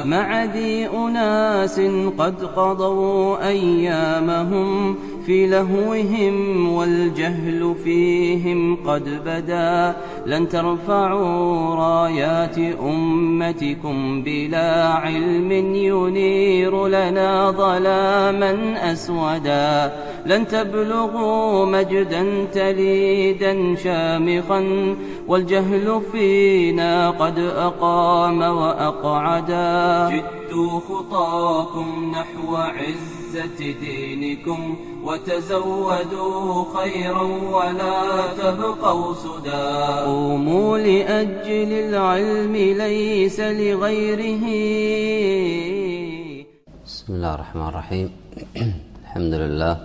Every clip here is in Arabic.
مع ذي أناس قد قضوا أيامهم في لهوهم والجهل فيهم قد بدا. لن ترفعوا رايات أمتكم بلا علم ينير لنا ظلاما أسودا. لن تبلغوا مجدا تليدا شامخا والجهل فينا قد أقام وأقعدا. جدوا خطاكم نحو عزة دينكم وتزودوا خيرا ولا تبقوا سدى. قوموا لأجل العلم ليس لغيره. بسم الله الرحمن الرحيم. الحمد لله،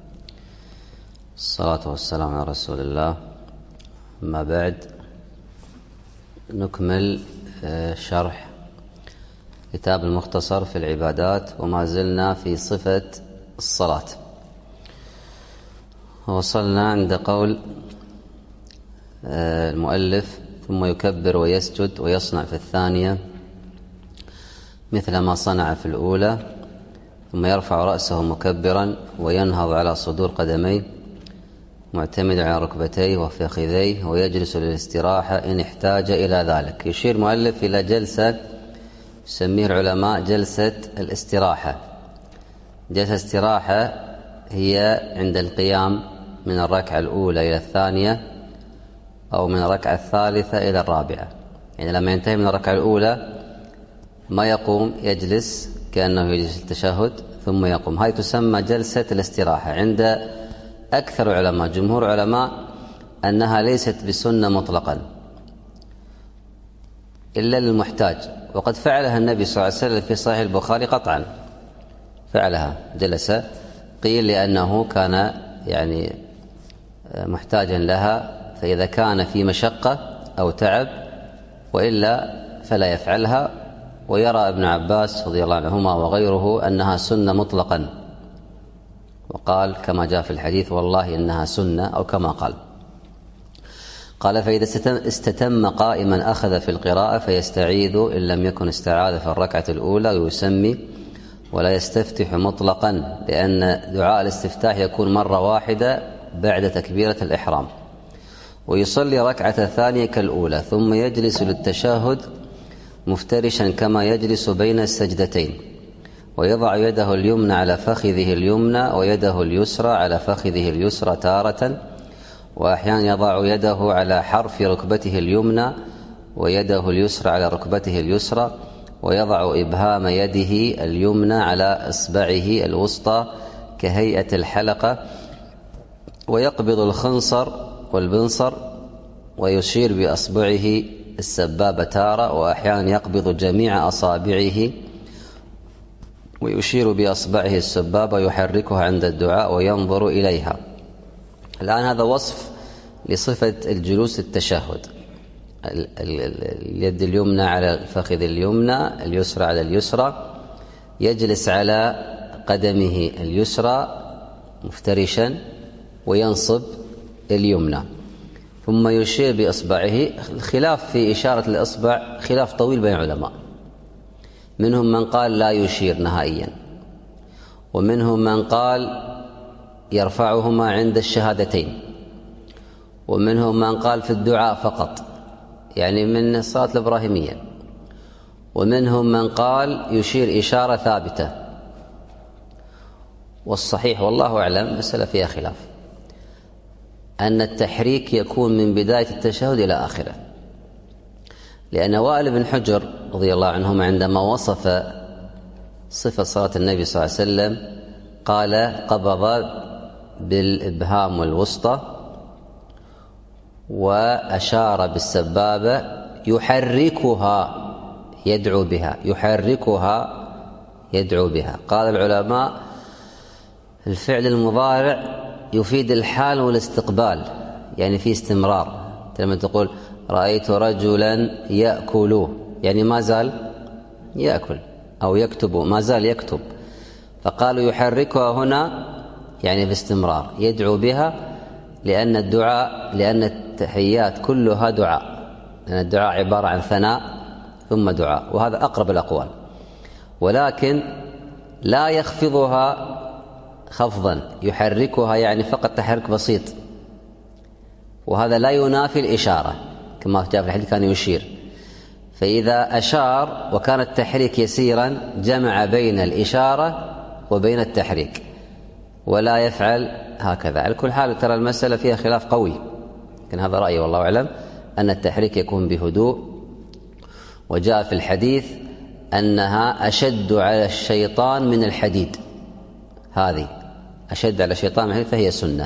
الصلاة والسلام على رسول الله. أما بعد، نكمل شرح كتاب المختصر في العبادات، وما زلنا في صفة الصلاة. وصلنا عند قول المؤلف: ثم يكبر ويسجد ويصنع في الثانية مثل ما صنع في الأولى، ثم يرفع رأسه مكبرا وينهض على صدور قدميه معتمد على ركبتيه وفخذيه ويجلس للاستراحة إن احتاج إلى ذلك. يشير المؤلف إلى جلسة يسميه العلماء جلسة الاستراحة. جلسة الاستراحة هي عند القيام من الركعة الأولى إلى الثانية، أو من الركعة الثالثة إلى الرابعة. يعني لما ينتهي من الركعة الأولى ما يقوم، يجلس كأنه يجلس التشهد ثم يقوم. هاي تسمى جلسة الاستراحة. عند أكثر علماء، جمهور علماء، أنها ليست بسنة مطلقا إلا للمحتاج، وقد فعلها النبي صلى الله عليه وسلم في صحيح البخاري قطعا. فعلها، جلس، قيل لأنه كان يعني محتاجا لها، فإذا كان في مشقة أو تعب، وإلا فلا يفعلها. ويرى ابن عباس رضي الله عنهما وغيره أنها سنة مطلقا، وقال كما جاء في الحديث: والله إنها سنة، أو كما قال: فإذا استتم قائما أخذ في القراءة فيستعيذ إن لم يكن استعاذ في الركعة الأولى، ويسمي ولا يستفتح مطلقا، لأن دعاء الاستفتاح يكون مرة واحدة بعد تكبيرة الإحرام. ويصلي ركعة ثانية كالأولى، ثم يجلس للتشهد مفترشا كما يجلس بين السجدتين، ويضع يده اليمنى على فخذه اليمنى ويده اليسرى على فخذه اليسرى تارة، وأحيانا يضع يده على حرف ركبته اليمنى ويده اليسرى على ركبته اليسرى، ويضع إبهام يده اليمنى على إصبعه الوسطى كهيئة الحلقة، ويقبض الخنصر والبنصر ويشير بأصبعه السبابة تارة، وأحيانا يقبض جميع أصابعه ويشير بأصبعه السبابة يحركها عند الدعاء وينظر إليها. الآن هذا وصف لصفة الجلوس التشهد. اليد اليمنى على الفخذ اليمنى، اليسرى على اليسرى، يجلس على قدمه اليسرى مفترشا وينصب اليمنى، ثم يشير بإصبعه. الخلاف في إشارة الإصبع خلاف طويل بين العلماء، منهم من قال لا يشير نهائيا، ومنهم من قال يرفعهما عند الشهادتين، ومنهم من قال في الدعاء فقط، يعني من الصلاة الإبراهيمية، ومنهم من قال يشير إشارة ثابتة. والصحيح والله أعلم، مسألة فيها خلاف، أن التحريك يكون من بداية التشهد إلى آخره، لأن وائل بن حجر رضي الله عنهما عندما وصف صفة صلاة النبي صلى الله عليه وسلم قال: قبض بالإبهام والوسطى وأشار بالسبابة يحركها يدعو بها، يحركها يدعو بها. قال العلماء: الفعل المضارع يفيد الحال والاستقبال، يعني في استمرار. لما تقول رأيت رجلا يأكل، يعني ما زال يأكل، أو يكتب، ما زال يكتب. فقالوا يحركها هنا يعني باستمرار يدعو بها، لأن الدعاء، لأن التحيات كلها دعاء، لأن الدعاء عبارة عن ثناء ثم دعاء، وهذا أقرب الأقوال. ولكن لا يخفضها خفضا يحركها، يعني فقط تحرك بسيط، وهذا لا ينافي الإشارة كما جاء في الحديث كان يشير. فإذا أشار وكان التحريك يسيرا جمع بين الإشارة وبين التحريك، ولا يفعل هكذا. على كل حال ترى المسألة فيها خلاف قوي، لكن هذا رأيي والله أعلم أن التحريك يكون بهدوء. وجاء في الحديث أنها أشد على الشيطان من الحديد، هذه أشد على الشيطان من الحديد، فهي سنة.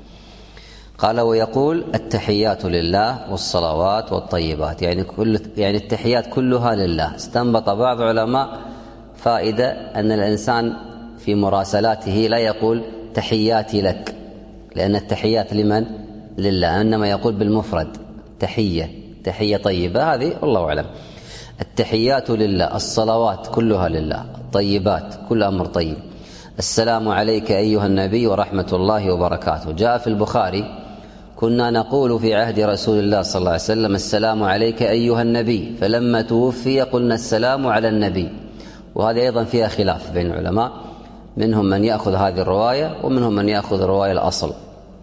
قال ويقول التحيات لله والصلوات والطيبات، يعني التحيات كلها لله. استنبط بعض علماء فائدة أن الإنسان في مراسلاته لا يقول تحياتي لك، لأن التحيات لمن؟ لله، إنما يقول بالمفرد تحية طيبة، هذه والله أعلم. التحيات لله، الصلوات كلها لله، الطيبات كل أمر طيب. السلام عليك أيها النبي ورحمة الله وبركاته. جاء في البخاري كنا نقول في عهد رسول الله صلى الله عليه وسلم السلام عليك أيها النبي، فلما توفي قلنا السلام على النبي. وهذه أيضا فيها خلاف بين العلماء، منهم من يأخذ هذه الرواية ومنهم من يأخذ الرواية الأصل.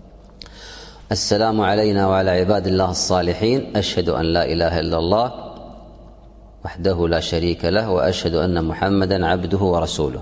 السلام علينا وعلى عباد الله الصالحين، أشهد أن لا إله إلا الله وحده لا شريك له وأشهد أن محمدا عبده ورسوله.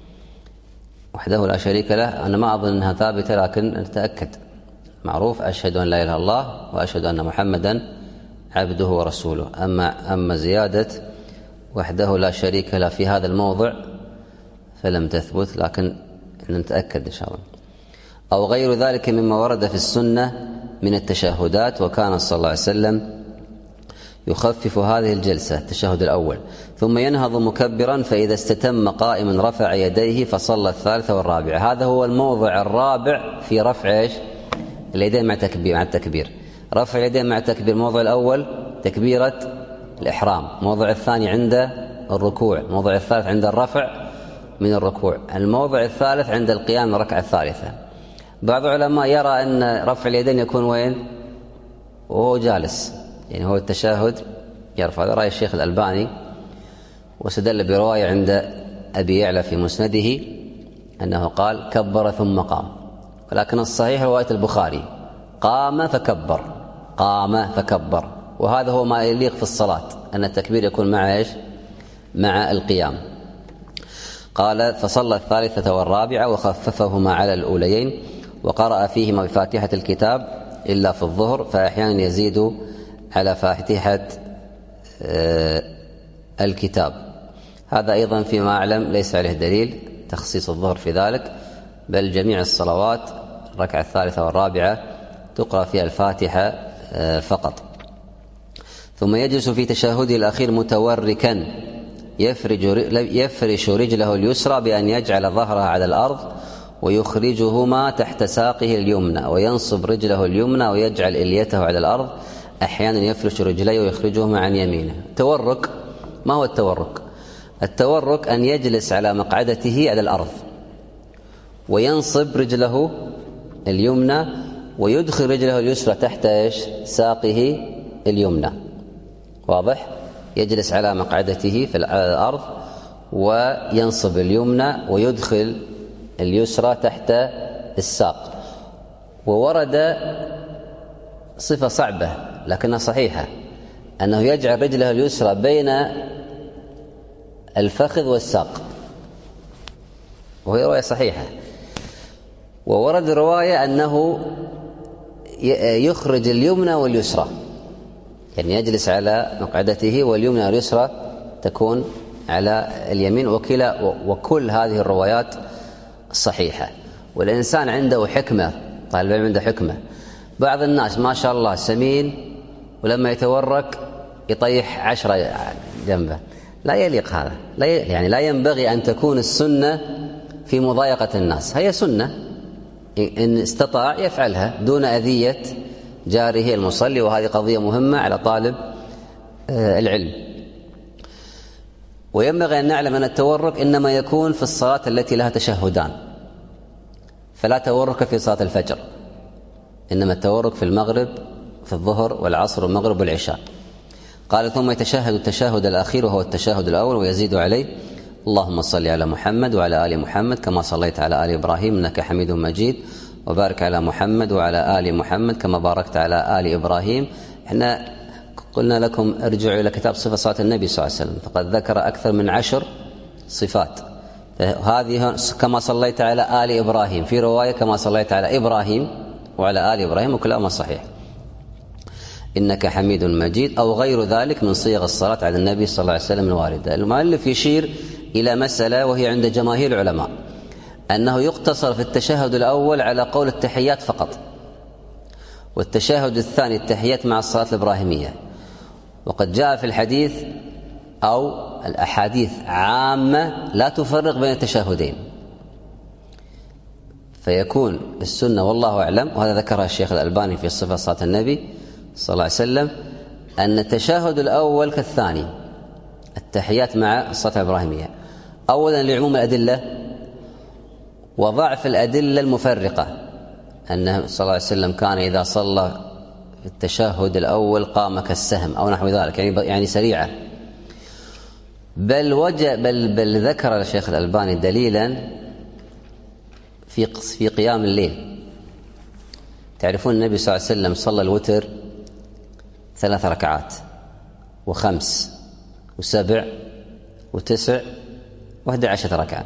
وحده لا شريك له أنا ما أظن أنها ثابتة، لكن نتأكد، معروف أشهد أن لا إله إلا الله وأشهد أن محمدا عبده ورسوله. أما زيادة وحده لا شريك له في هذا الموضع فلم تثبت، لكن نتأكد إن شاء الله. أو غير ذلك مما ورد في السنة من التشهدات. وكان صلى الله عليه وسلم يخفف هذه الجلسة التشهد الأول، ثم ينهض مكبرا، فإذا استتم قائما رفع يديه فصلى الثالثة والرابعة. هذا هو الموضع الرابع في رفع اليدين مع التكبير. رفع اليدين مع التكبير، الموضع الأول تكبيرة الإحرام، الموضع الثاني عند الركوع، الموضع الثالث عند الرفع من الركوع، الموضع الثالث عند القيام من الركعة الثالثة. بعض العلماء يرى أن رفع اليدين يكون وين؟ وهو جالس، يعني هو التشهد يرفع. هذا رأي الشيخ الألباني، واستدل برواية عند أبي يعلى في مسنده أنه قال كبر ثم قام، ولكن الصحيح رواية البخاري قام فكبر، قام فكبر، وهذا هو ما يليق في الصلاة، أن التكبير يكون مع إيش؟ مع القيام. قال فصلى الثالثة والرابعة وخففهما على الأوليين، وقرأ فيهما بفاتحة الكتاب إلا في الظهر، فأحيانا يزيد على فاتحة الكتاب. هذا أيضا فيما أعلم ليس عليه دليل تخصيص الظهر في ذلك، بل جميع الصلوات الركعة الثالثة والرابعة تقرأ فيها الفاتحة فقط. ثم يجلس في تشهده الأخير متوركا، يفرش رجله اليسرى بأن يجعل ظهرها على الأرض ويخرجهما تحت ساقه اليمنى، وينصب رجله اليمنى ويجعل إليته على الأرض. أحيانا يفرش رجليه ويخرجهما عن يمينه. تورك، ما هو التورك؟ التورك أن يجلس على مقعدته على الأرض وينصب رجله اليمنى ويدخل رجله اليسرى تحت ساقه اليمنى. واضح؟ يجلس على مقعدته في الأرض وينصب اليمنى ويدخل اليسرى تحت الساق. وورد صفة صعبة لكنها صحيحة، أنه يجعل رجله اليسرى بين الفخذ والساق، وهي رواية صحيحة. وورد رواية أنه يخرج اليمنى واليسرى، يعني يجلس على مقعدته واليمنى واليسرى تكون على اليمين، وكل هذه الروايات صحيحة. والإنسان عنده حكمة، طالب العلم عنده حكمة. بعض الناس ما شاء الله سمين، ولما يتورك يطيح 10 جنبه، لا يليق هذا، يعني لا ينبغي أن تكون السنة في مضايقة الناس. هي سنة إن استطاع يفعلها دون أذية جاره المصلي، وهذه قضية مهمة على طالب العلم. وينبغي أن نعلم أن التورك إنما يكون في الصلاة التي لها تشهدان، فلا تورك في صلاة الفجر، إنما التورك في المغرب، في الظهر والعصر والمغرب والعشاء. قال ثم يتشهد التشهد الأخير وهو التشهد الأول ويزيد عليه: اللهم صل على محمد وعلى آل محمد كما صليت على آل إبراهيم إنك حميد مجيد، وبارك على محمد وعلى آل محمد كما باركت على آل إبراهيم. احنا قلنا لكم ارجعوا إلى كتاب صفة صلاة النبي صلى الله عليه وسلم، فقد ذكر أكثر من 10 صفات. هذه كما صليت على آل إبراهيم، في رواية كما صليت على إبراهيم وعلى آل إبراهيم، وكلاهما صحيح. إنك حميد مجيد أو غير ذلك من صيغ الصلاة على النبي صلى الله عليه وسلم الواردة. المؤلف يشير إلى مسألة وهي عند جماهير العلماء أنه يقتصر في التشهد الأول على قول التحيات فقط، والتشهد الثاني التحيات مع الصلاة الإبراهيمية. وقد جاء في الحديث أو الأحاديث عامة لا تفرق بين التشهدين، فيكون السنة والله أعلم، وهذا ذكرها الشيخ الألباني في صفة صلاة النبي صلى الله عليه وسلم، أن التشهد الأول كالثاني التحيات مع الصلاة الإبراهيمية، أولا لعموم الأدلة وضعف الأدلة المفرقة، أنه صلى الله عليه وسلم كان إذا صلى في التشهد الأول قام كالسهم أو نحو ذلك، يعني سريعة. بل ذكر الشيخ الألباني دليلا في قيام الليل. تعرفون النبي صلى الله عليه وسلم صلى الوتر 3 ركعات و5 و7 و9 و11 ركعة،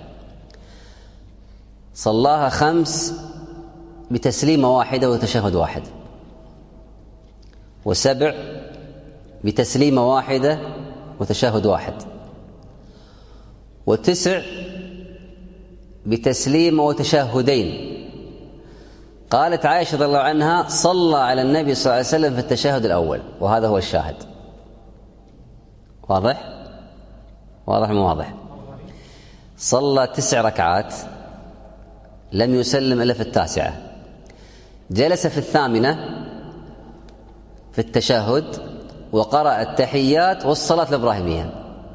صلاها 5 بتسليمة واحدة وتشهد واحد، و7 بتسليمة واحدة وتشهد واحد، و9 بتسليمة وتشهدين. قالت عائشة رضي الله عنها صلى على النبي صلى الله عليه وسلم في التشهد الأول، وهذا هو الشاهد. واضح مو واضح؟ صلى 9 ركعات لم يسلم إلا في 9، جلس في 8 في التشهد وقرأ التحيات والصلاة الإبراهيمية،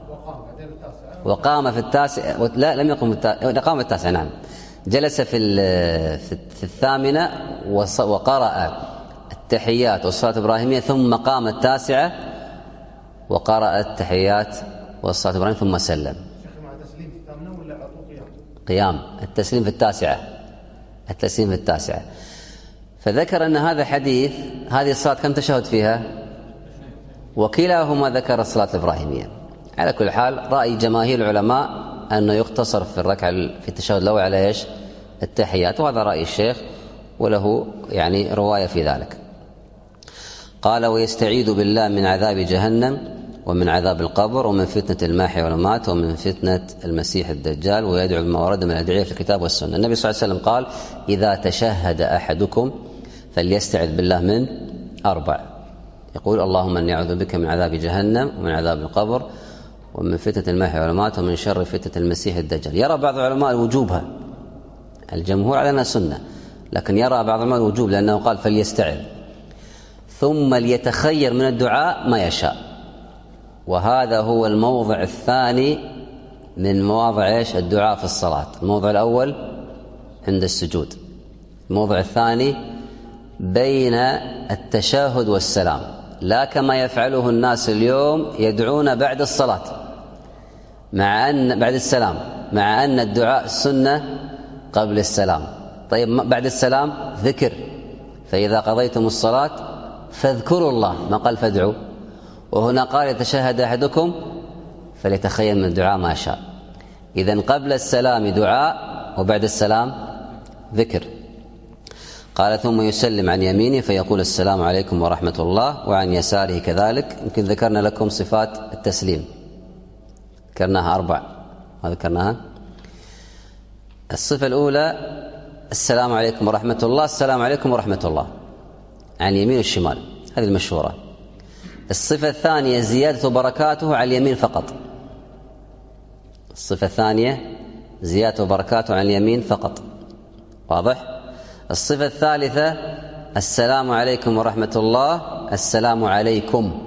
وقام في 9. لا لم يقم قام في 9، نعم، جلس في 8 وقرأ التحيات والصلاة الإبراهيمية، ثم قام 9 وقرأ التحيات والصلاة الإبراهيمية ثم سلم. مع تسليم في 8 ولا عطوا قيام التسليم في 9، التسليم في 9. فذكر أن هذا حديث، هذه الصلاة كم تشهد فيها؟ وكلاهما ذكر الصلاة الإبراهيمية. على كل حال رأي جماهير العلماء أنه يقتصر في الركعة في التشهد الأول على إيش؟ التحيات، وهذا رأي الشيخ وله يعني رواية في ذلك. قال ويستعيذ بالله من عذاب جهنم ومن عذاب القبر ومن فتنة المحيا والممات ومن فتنة المسيح الدجال، ويدعو بما ورد من الأدعية في الكتاب والسنة. النبي صلى الله عليه وسلم قال إذا تشهد أحدكم فليستعذ بالله من 4، يقول اللهم إني أعوذ بك من عذاب جهنم ومن عذاب القبر ومن فتنة المحيا والممات ومن شر فتنة المسيح الدجال. يرى بعض العلماء وجوبها، الجمهور على أنها سنة، لكن يرى بعض العلماء الوجوب لأنه قال فليستعذ، ثم ليتخير من الدعاء ما يشاء. وهذا هو الموضع الثاني من مواضع الدعاء في الصلاة. الموضع الأول عند السجود، الموضع الثاني بين التشهد والسلام، لا كما يفعله الناس اليوم يدعون بعد الصلاة بعد السلام، مع أن الدعاء السنة قبل السلام. طيب بعد السلام ذكر، فإذا قضيتم الصلاة فاذكروا الله، ما قال فادعوا. وهنا قال يتشهد أحدكم فليتخيل من الدعاء ما شاء. إذن قبل السلام دعاء وبعد السلام ذكر. قال ثم يسلم عن يمينه فيقول السلام عليكم ورحمة الله، وعن يساره كذلك. يمكن ذكرنا لكم صفات التسليم، ذكرناها 4 ما ذكرناها. الصفة الأولى السلام عليكم ورحمة الله، السلام عليكم ورحمة الله عن اليمين والشمال، هذه المشهورة. الصفة الثانية زيادة بركاته على اليمين فقط، الصفة الثانية زيادة بركاته على اليمين فقط، واضح؟ الصفة الثالثة السلام عليكم ورحمة الله، السلام عليكم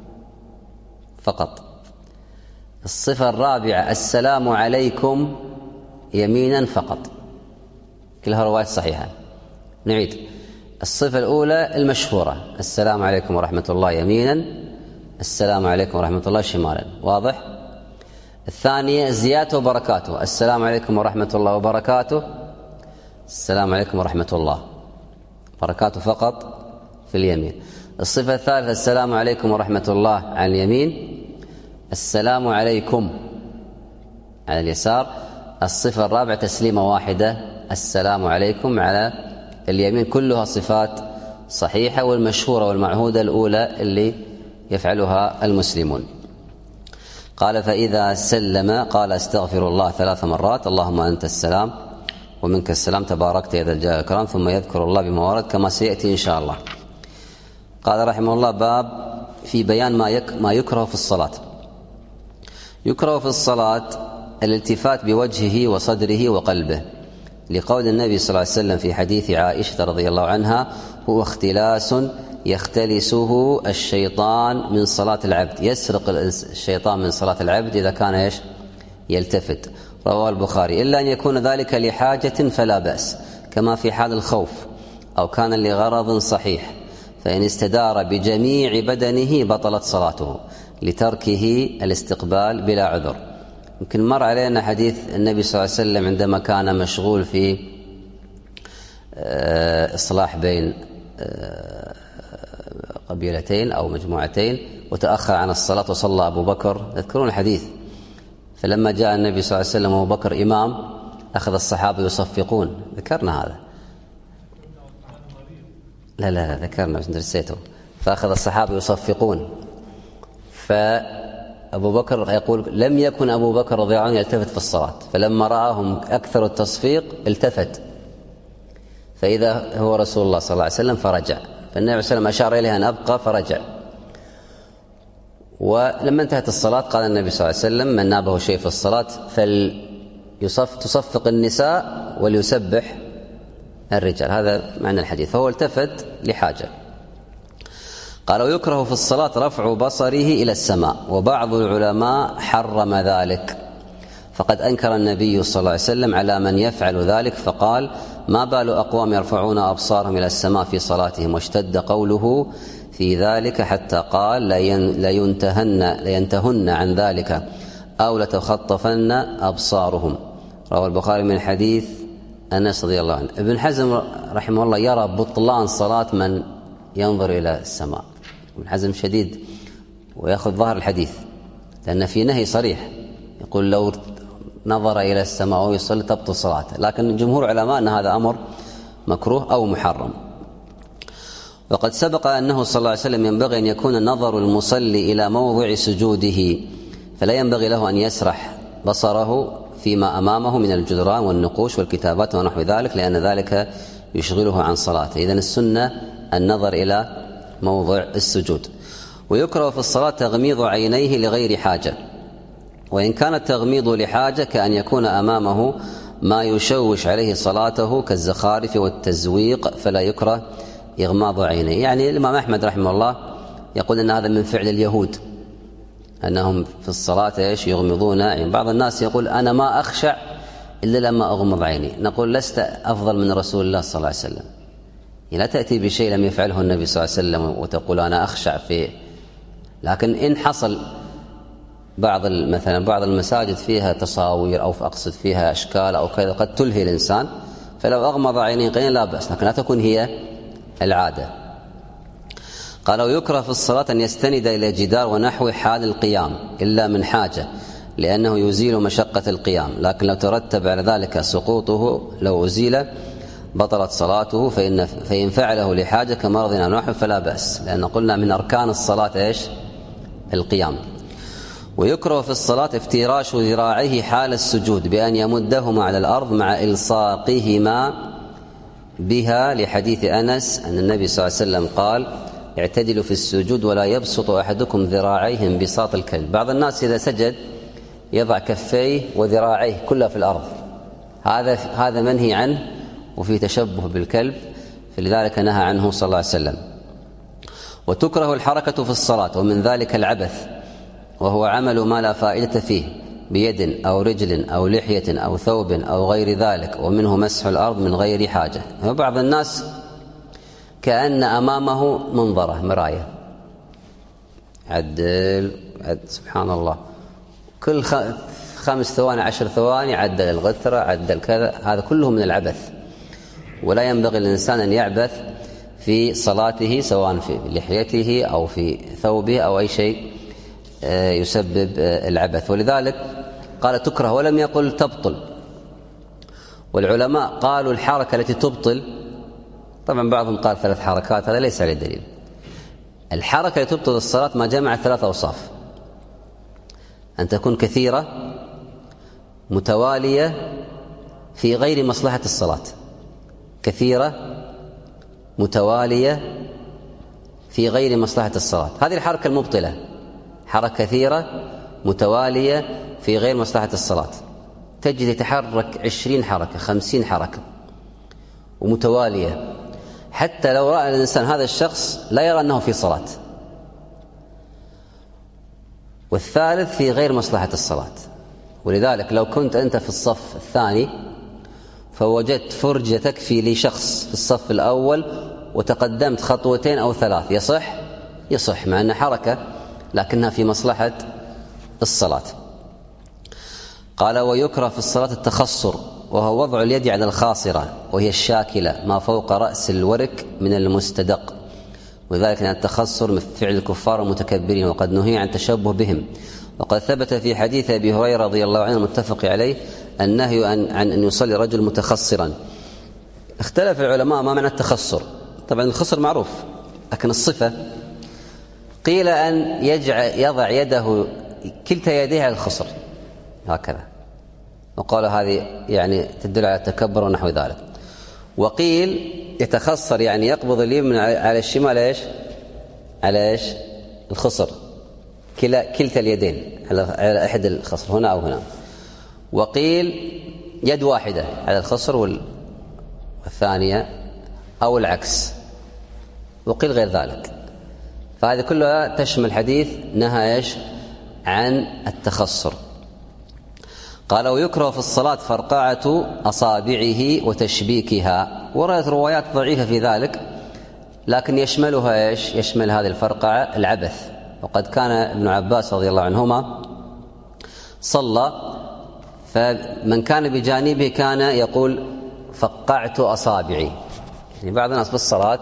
فقط. الصفة الرابعة السلام عليكم يمينا فقط، كلها روايات صحيحة. نعيد: الصفة الأولى المشهورة السلام عليكم ورحمة الله يمينا، السلام عليكم ورحمة الله شمالا، واضح؟ الثانية زيادة وبركاته، السلام عليكم ورحمة الله وبركاته، السلام عليكم ورحمة الله، بركاته فقط في اليمين. الصفة الثالثة السلام عليكم ورحمة الله على اليمين، السلام عليكم على اليسار. الصفة الرابعة تسليمة واحدة، السلام عليكم على اليمين. كلها صفات صحيحة، والمشهورة والمعهودة الأولى اللي يفعلها المسلمون. قال فإذا سلم قال استغفر الله 3 مرات، اللهم أنت السلام ومنك السلام تباركت يا ذا الجلال والإكرام، ثم يذكر الله بما ورد كما سيأتي إن شاء الله. قال رحمه الله باب في بيان ما يكره في الصلاة. يكره في الصلاة الالتفات بوجهه وصدره وقلبه، لقول النبي صلى الله عليه وسلم في حديث عائشة رضي الله عنها: هو اختلاس يختلسه الشيطان من صلاة العبد، يسرق الشيطان من صلاة العبد إذا كان يلتفت. رواه البخاري. إلا أن يكون ذلك لحاجة فلا بأس، كما في حال الخوف، أو كان لغرض صحيح، فإن استدار بجميع بدنه بطلت صلاته لتركه الاستقبال بلا عذر. يمكن مر علينا حديث النبي صلى الله عليه وسلم عندما كان مشغول في إصلاح بين قبيلتين أو مجموعتين، وتأخر عن الصلاة وصلى أبو بكر. تذكرون الحديث؟ فلما جاء النبي صلى الله عليه وسلم وأبو بكر إمام أخذ الصحابة يصفقون. ذكرنا هذا؟ لا ذكرنا بس نسيته. فأخذ الصحابة يصفقون، فأبو بكر يقول: لم يكن أبو بكر رضي الله عنه يلتفت في الصلاة، فلما رآهم أكثر التصفيق التفت، فإذا هو رسول الله صلى الله عليه وسلم فرجع. فالنبي صلى الله عليه وسلم أشار إليه أن أبقى فرجع. ولما انتهت الصلاة قال النبي صلى الله عليه وسلم: من نابه شيء في الصلاة فليصفق النساء وليسبح الرجال. هذا معنى الحديث. فهو التفت لحاجة. قال: ويكره في الصلاة رفع بصره إلى السماء، وبعض العلماء حرم ذلك، فقد أنكر النبي صلى الله عليه وسلم على من يفعل ذلك، فقال: ما بال أقوام يرفعون أبصارهم إلى السماء في صلاتهم، واشتد قوله في ذلك حتى قال: لينتهن عن ذلك أو لتخطفن أبصارهم. رواه البخاري من حديث أنس رضي الله عنه. ابن حزم رحمه الله يرى بطلان صلاة من ينظر إلى السماء. ابن حزم شديد ويأخذ ظهر الحديث، لأن في نهي صريح يقول لو نظر إلى السماء أو يصلي تبطل صلاته، لكن جمهور علماء أن هذا أمر مكروه أو محرم. وقد سبق أنه صلى الله عليه وسلم ينبغي أن يكون نظر المصلي إلى موضع سجوده، فلا ينبغي له أن يسرح بصره فيما أمامه من الجدران والنقوش والكتابات ونحو ذلك، لأن ذلك يشغله عن صلاته. إذن السنة النظر إلى موضع السجود. ويكره في الصلاة تغميض عينيه لغير حاجة، وإن كان التغميض لحاجة كأن يكون أمامه ما يشوش عليه صلاته كالزخارف والتزويق، فلا يكره إغماض عينيه. يعني الإمام أحمد رحمه الله يقول أن هذا من فعل اليهود، أنهم في الصلاة يغمضون عين. بعض الناس يقول: أنا ما أخشع إلا لما أغمض عيني. نقول: لست أفضل من رسول الله صلى الله عليه وسلم. لا تأتي بشيء لم يفعله النبي صلى الله عليه وسلم وتقول أنا أخشع فيه. لكن إن حصل مثلا بعض المساجد فيها تصاوير أو أقصد فيها أشكال أو كذا قد تلهي الإنسان، فلو أغمض عينيه قليلا لا بأس، لكن لا تكون هي العادة. قال: ويكره في الصلاة أن يستند إلى جدار ونحو حال القيام إلا من حاجة، لأنه يزيل مشقة القيام، لكن لو ترتب على ذلك سقوطه لو أزيل بطلت صلاته، فإن فعله لحاجة كمرض أو نحو فلا بأس، لأن قلنا من أركان الصلاة القيام. ويكره في الصلاة افتراش ذراعيه حال السجود بأن يمدهما على الأرض مع إلصاقهما بها، لحديث أنس أن النبي صلى الله عليه وسلم قال: اعتدلوا في السجود ولا يبسط أحدكم ذراعيه انبساط الكلب. بعض الناس إذا سجد يضع كفيه وذراعيه كلها في الأرض، هذا منهي عنه وفي تشبه بالكلب، فلذلك نهى عنه صلى الله عليه وسلم. وتكره الحركة في الصلاة، ومن ذلك العبث، وهو عمل ما لا فائدة فيه بيد أو رجل أو لحية أو ثوب أو غير ذلك، ومنه مسح الأرض من غير حاجة. وبعض الناس كأن أمامه منظرة مراية، عدل سبحان الله، كل 5 ثواني 10 ثواني، عدل الغثرة، عدل كذا، هذا كله من العبث. ولا ينبغي للإنسان أن يعبث في صلاته، سواء في لحيته أو في ثوبه أو أي شيء يسبب العبث. ولذلك قال تكره ولم يقل تبطل. والعلماء قالوا الحركة التي تبطل، طبعا بعضهم قال 3 حركات، هذا ليس عليه دليل. الحركة التي تبطل الصلاة ما جمعت 3 أوصاف: أن تكون كثيرة، متوالية، في غير مصلحة الصلاة. كثيرة، متوالية، في غير مصلحة الصلاة، هذه الحركة المبطلة. حركة كثيرة متوالية في غير مصلحة الصلاة، تجد يتحرك 20 حركة 50 حركة ومتوالية، حتى لو رأى الإنسان هذا الشخص لا يرى أنه في صلاة. والثالث في غير مصلحة الصلاة. ولذلك لو كنت أنت في الصف الثاني فوجدت فرجة تكفي لشخص في الصف الأول وتقدمت 2 أو 3 يصح مع أنها حركة لكنها في مصلحة الصلاة. قال ويكره في الصلاة التخصر، وهو وضع اليد على الخاصرة وهي الشاكلة ما فوق رأس الورك من المستدق، وذلك أن التخصر من فعل الكفار المتكبرين، وقد نهي عن تشبه بهم. وقد ثبت في حديث أبي هريرة رضي الله عنه المتفق عليه النهي عن أن يصلي رجل متخصرا. اختلف العلماء ما معنى التخصر. طبعا الخصر معروف، لكن الصفة قيل أن يضع يده كلتا يديه على الخصر هكذا، وقال هذه يعني تدل على التكبر ونحو ذلك. وقيل يتخصر يعني يقبض اليمين على الشمال على الخصر، كلتا اليدين على أحد الخصر هنا أو هنا. وقيل يد واحدة على الخصر والثانية أو العكس، وقيل غير ذلك. فهذه كلها تشمل حديث نهى عن التخصر. قال ويكره في الصلاة فرقعة أصابعه وتشبيكها. وردت روايات ضعيفة في ذلك، لكن يشملها يشمل هذه الفرقعة العبث. وقد كان ابن عباس رضي الله عنهما صلى، فمن كان بجانبه كان يقول فقعت أصابعي، يعني بعض الناس بالصلاة،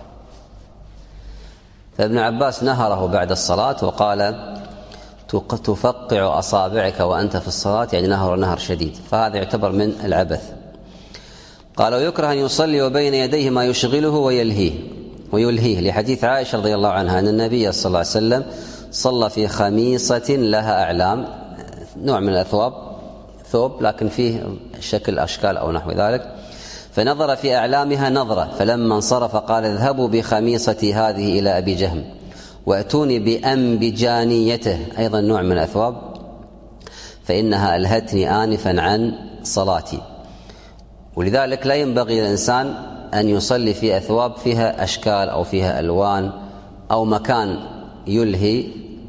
فابن عباس نهره بعد الصلاة وقال تفقع أصابعك وأنت في الصلاة، يعني نهر شديد، فهذا يعتبر من العبث. قال ويكره أن يصلي وبين يديه ما يشغله ويلهيه لحديث عائشة رضي الله عنها أن النبي صلى الله عليه وسلم صلى في خميصة لها أعلام، نوع من الأثواب، ثوب لكن فيه شكل أشكال أو نحو ذلك، فنظر في أعلامها نظرة، فلما انصرف قال اذهبوا بخميصتي هذه إلى أبي جهم وأتوني بأنبجانيته، أيضا نوع من الأثواب، فإنها ألهتني آنفا عن صلاتي. ولذلك لا ينبغي للإنسان أن يصلي في أثواب فيها أشكال أو فيها ألوان أو مكان يلهي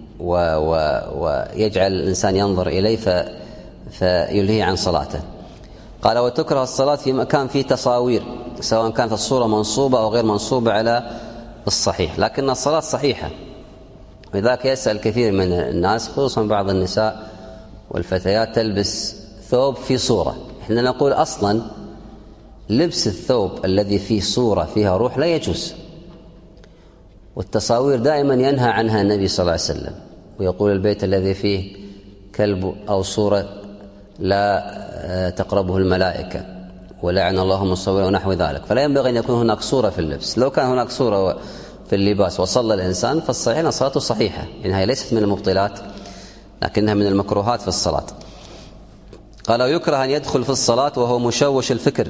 ويجعل الإنسان ينظر إليه فيلهي عن صلاته. قال وتكره الصلاة في مكان فيه تصاوير، سواء كانت الصورة منصوبة أو غير منصوبة على الصحيح، لكن الصلاة صحيحة. لذلك يسأل كثير من الناس خصوصا بعض النساء والفتيات تلبس ثوب في صورة. احنا نقول أصلا لبس الثوب الذي فيه صورة فيها روح لا يجوز، والتصاوير دائما ينهى عنها النبي صلى الله عليه وسلم، ويقول البيت الذي فيه كلب أو صورة لا تقربه الملائكة، ولعن الله المصور ونحو ذلك. فلا ينبغي أن يكون هناك صورة في اللبس. لو كان هناك صورة في اللباس وصلى الإنسان فالصحيح أن صلاته صحيحة، يعني هي ليست من المبطلات لكنها من المكروهات في الصلاة. قال ويكره أن يدخل في الصلاة وهو مشوش الفكر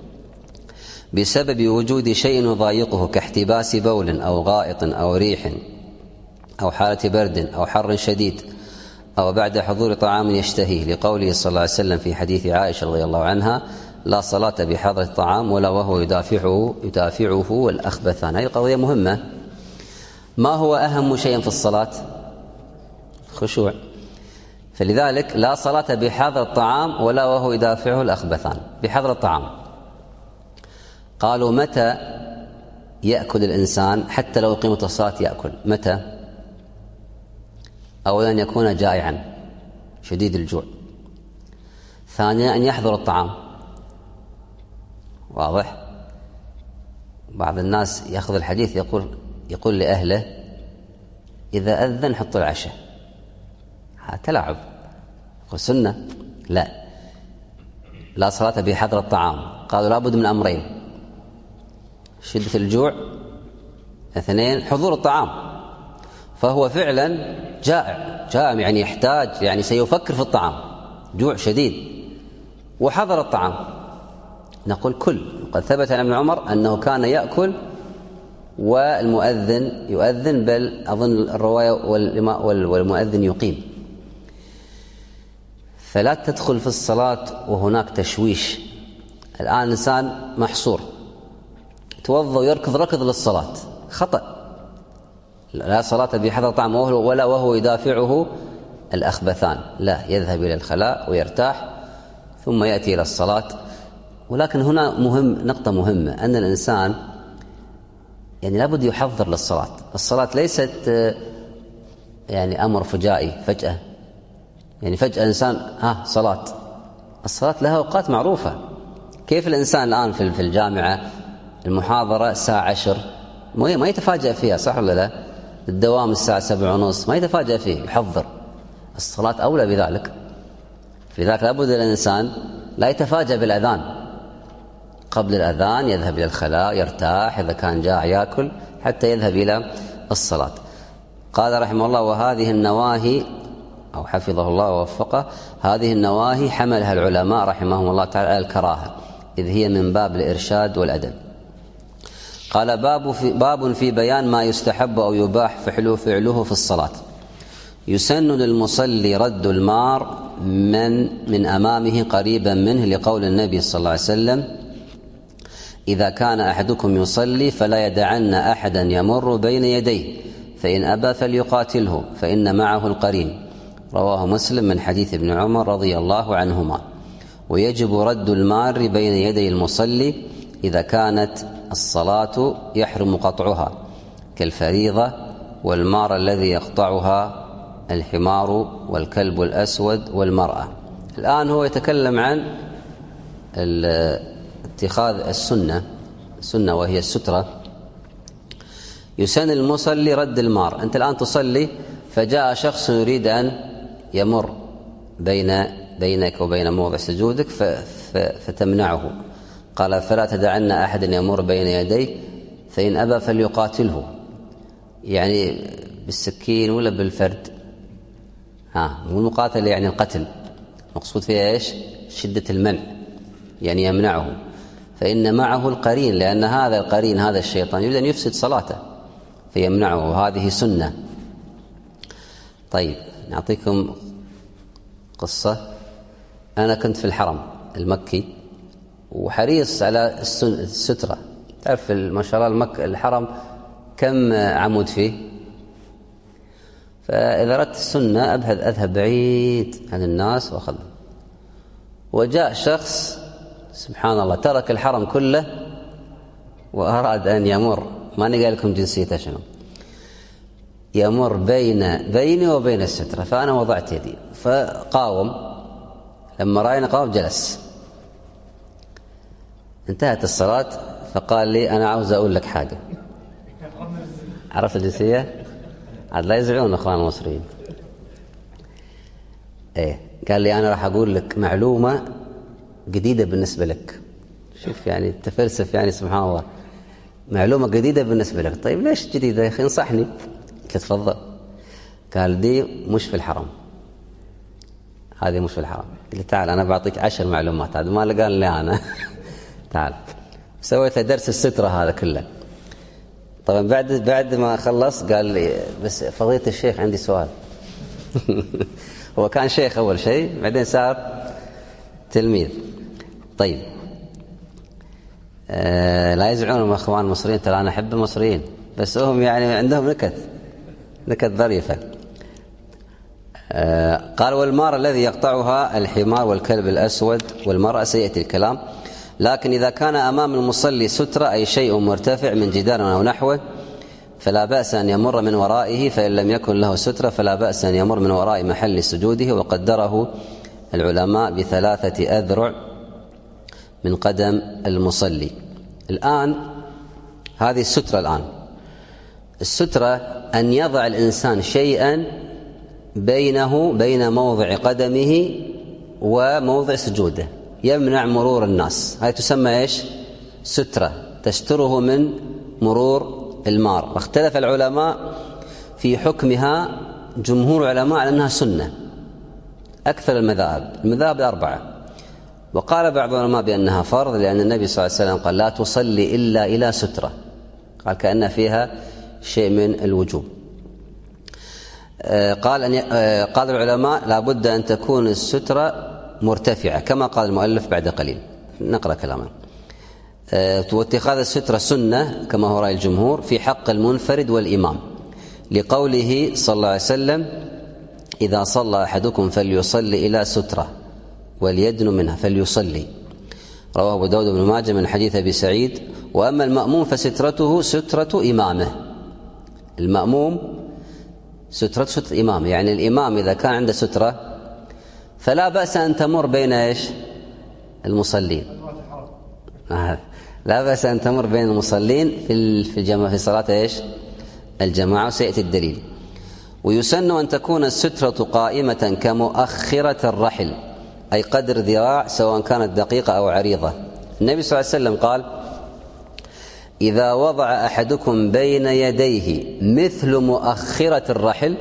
بسبب وجود شيء يضايقه كاحتباس بول أو غائط أو ريح أو حالة برد أو حر شديد أو بعد حضور طعام يشتهيه، لقوله صلى الله عليه وسلم في حديث عائشة رضي الله عنها لا صلاة بحضرة الطعام ولا وهو يدافعه الأخبثان. هذه قضية مهمة. ما هو أهم شيء في الصلاة؟ خشوع. فلذلك لا صلاة بحضرة الطعام ولا وهو يدافعه الأخبثان. بحضرة الطعام قالوا متى يأكل الإنسان حتى لو قيمة الصلاة يأكل؟ متى؟ أولا يكون جائعا شديد الجوع، ثانيا أن يحضر الطعام. واضح؟ بعض الناس يأخذ الحديث يقول لأهله إذا أذن حط العشاء. هذا تلاعب. يقول سنة. لا صلاة بحضر الطعام. قالوا لابد من أمرين: شدة الجوع، 2 حضور الطعام. فهو فعلا جائع يعني يحتاج، يعني سيفكر في الطعام، جوع شديد، وحضر الطعام. نقول كل. قد ثبت عن ابن عمر أنه كان يأكل والمؤذن يؤذن، بل أظن الرواية والمؤذن يقيم. فلا تدخل في الصلاة وهناك تشويش. الآن إنسان محصور توضأ ويركض ركض للصلاة، خطأ. لا صلاة بحضر طعام ولا وهو يدافعه الأخبثان. لا، يذهب إلى الخلاء ويرتاح ثم يأتي إلى الصلاة. ولكن هنا نقطة مهمة، أن الإنسان يعني لابد يحضر للصلاة. الصلاة ليست يعني أمر فجائي فجأة، يعني فجأة إنسان صلاة. الصلاة لها أوقات معروفة. كيف الإنسان الآن في الجامعة المحاضرة الساعة 10 ما يتفاجأ فيها، صح ولا لا؟ الدوام الساعة 7:30 ما يتفاجأ فيه، يحضر. الصلاة أولى بذلك. لذلك لابد الإنسان لا يتفاجأ بالأذان. قبل الأذان يذهب إلى الخلاء يرتاح، إذا كان جاع يأكل حتى يذهب إلى الصلاة. قال رحمه الله: وهذه النواهي، أو حفظه الله ووفقه، هذه النواهي حملها العلماء رحمهم الله تعالى على الكراهة، إذ هي من باب الإرشاد والأدب. قال: باب في بيان ما يستحب أو يباح فعله في الصلاة. يسن للمصلي رد المار من أمامه قريبا منه، لقول النبي صلى الله عليه وسلم: إذا كان أحدكم يصلي فلا يدعن أحدا يمر بين يديه، فإن أبى فليقاتله فإن معه القرين. رواه مسلم من حديث ابن عمر رضي الله عنهما. ويجب رد المار بين يدي المصلي إذا كانت الصلاة يحرم قطعها، كالفريضة والمار الذي يقطعها الحمار والكلب الأسود والمرأة. الآن هو يتكلم عن اتخاذ السنة وهي السترة. يسن المصلي رد المار. أنت الآن تصلي فجاء شخص يريد أن يمر بينك وبين موضع سجودك فتمنعه. قال: فلا تدعن أحدا يمر بين يديه، فإن أبى فليقاتله. يعني بالسكين ولا بالفرد؟ مو المقاتل يعني القتل، مقصود فيها إيش؟ شدة المنع، يعني يمنعه. فإن معه القرين، لأن هذا القرين هذا الشيطان يريد أن يفسد صلاته فيمنعه، وهذه سنة. طيب نعطيكم قصة. أنا كنت في الحرم المكي وحريص على السترة. تعرف ما شاء الله الحرم كم عمود فيه؟ فإذا أردت السنة أذهب بعيد عن الناس وأخذ. وجاء شخص سبحان الله ترك الحرم كله وأراد أن يمر، ما قال لكم جنسيته شنو، يمر بيني وبين السترة. فأنا وضعت يدي فقاوم، لما رأينا قاوم جلس. انتهت الصلاة فقال لي: أنا عاوز أقول لك حاجة. عرفت الجنسية؟ عاد لا يزعلون أخوان المصريين. قال لي: أنا راح أقول لك معلومة جديدة بالنسبة لك. شوف يعني التفلسف، يعني سبحان الله، معلومة جديدة بالنسبة لك. طيب ليش جديدة يا أخي؟ انصحني. قلت: تفضل. قال: دي مش في الحرم، هذه مش في الحرم. قلت: تعال أنا بعطيك 10 معلومات. هذا ما اللي قال لي أنا. تعال. سويت درس السترة هذا كله. طبعا بعد ما خلص قال لي: بس فضيلة الشيخ عندي سؤال. هو كان شيخ أول شيء، بعدين صار تلميذ. طيب لا يزعلون اخوان المصريين، ترى انا احب المصريين، بس هم يعني عندهم نكت ظريفه. قال: والمار الذي يقطعها الحمار والكلب الاسود والمرأة. سيأتي الكلام. لكن إذا كان أمام المصلي سترة، أي شيء مرتفع من جدار أو نحوه، فلا بأس أن يمر من ورائه. فإن لم يكن له سترة فلا بأس أن يمر من وراء محل سجوده. وقدره العلماء ب3 أذرع من قدم المصلي. الآن هذه السترة. الآن السترة أن يضع الإنسان شيئا بين موضع قدمه وموضع سجوده يمنع مرور الناس. هذه تسمى إيش؟ سترة، تستره من مرور المار. واختلف العلماء في حكمها. جمهور العلماء على أنها سنة، أكثر المذاهب 4. وقال بعض العلماء بأنها فرض، لأن النبي صلى الله عليه وسلم قال لا تصلي إلا إلى سترة، قال كأن فيها شيء من الوجوب. قال العلماء لا بد أن تكون السترة مرتفعة كما قال المؤلف بعد قليل. نقرأ كلامه. واتخاذ السترة سنة كما هو رأي الجمهور في حق المنفرد والإمام، لقوله صلى الله عليه وسلم إذا صلى أحدكم فليصلي إلى سترة وليدن منها فليصلي، رواه أبو داود بن ماجه من حديث أبي سعيد. وأما المأموم فسترته سترة إمامه. المأموم سترة إمامه، يعني الإمام إذا كان عنده سترة فلا بأس أن تمر بين إيش؟ المصلين. لا بأس أن تمر بين المصلين في الجماعة في صلاة إيش؟ الجماعة، وسيأتي الدليل. ويسن أن تكون السترة قائمة كمؤخرة الرحل، أي قدر ذراع سواء كانت دقيقة أو عريضة. النبي صلى الله عليه وسلم قال إذا وضع أحدكم بين يديه مثل مؤخرة الرحل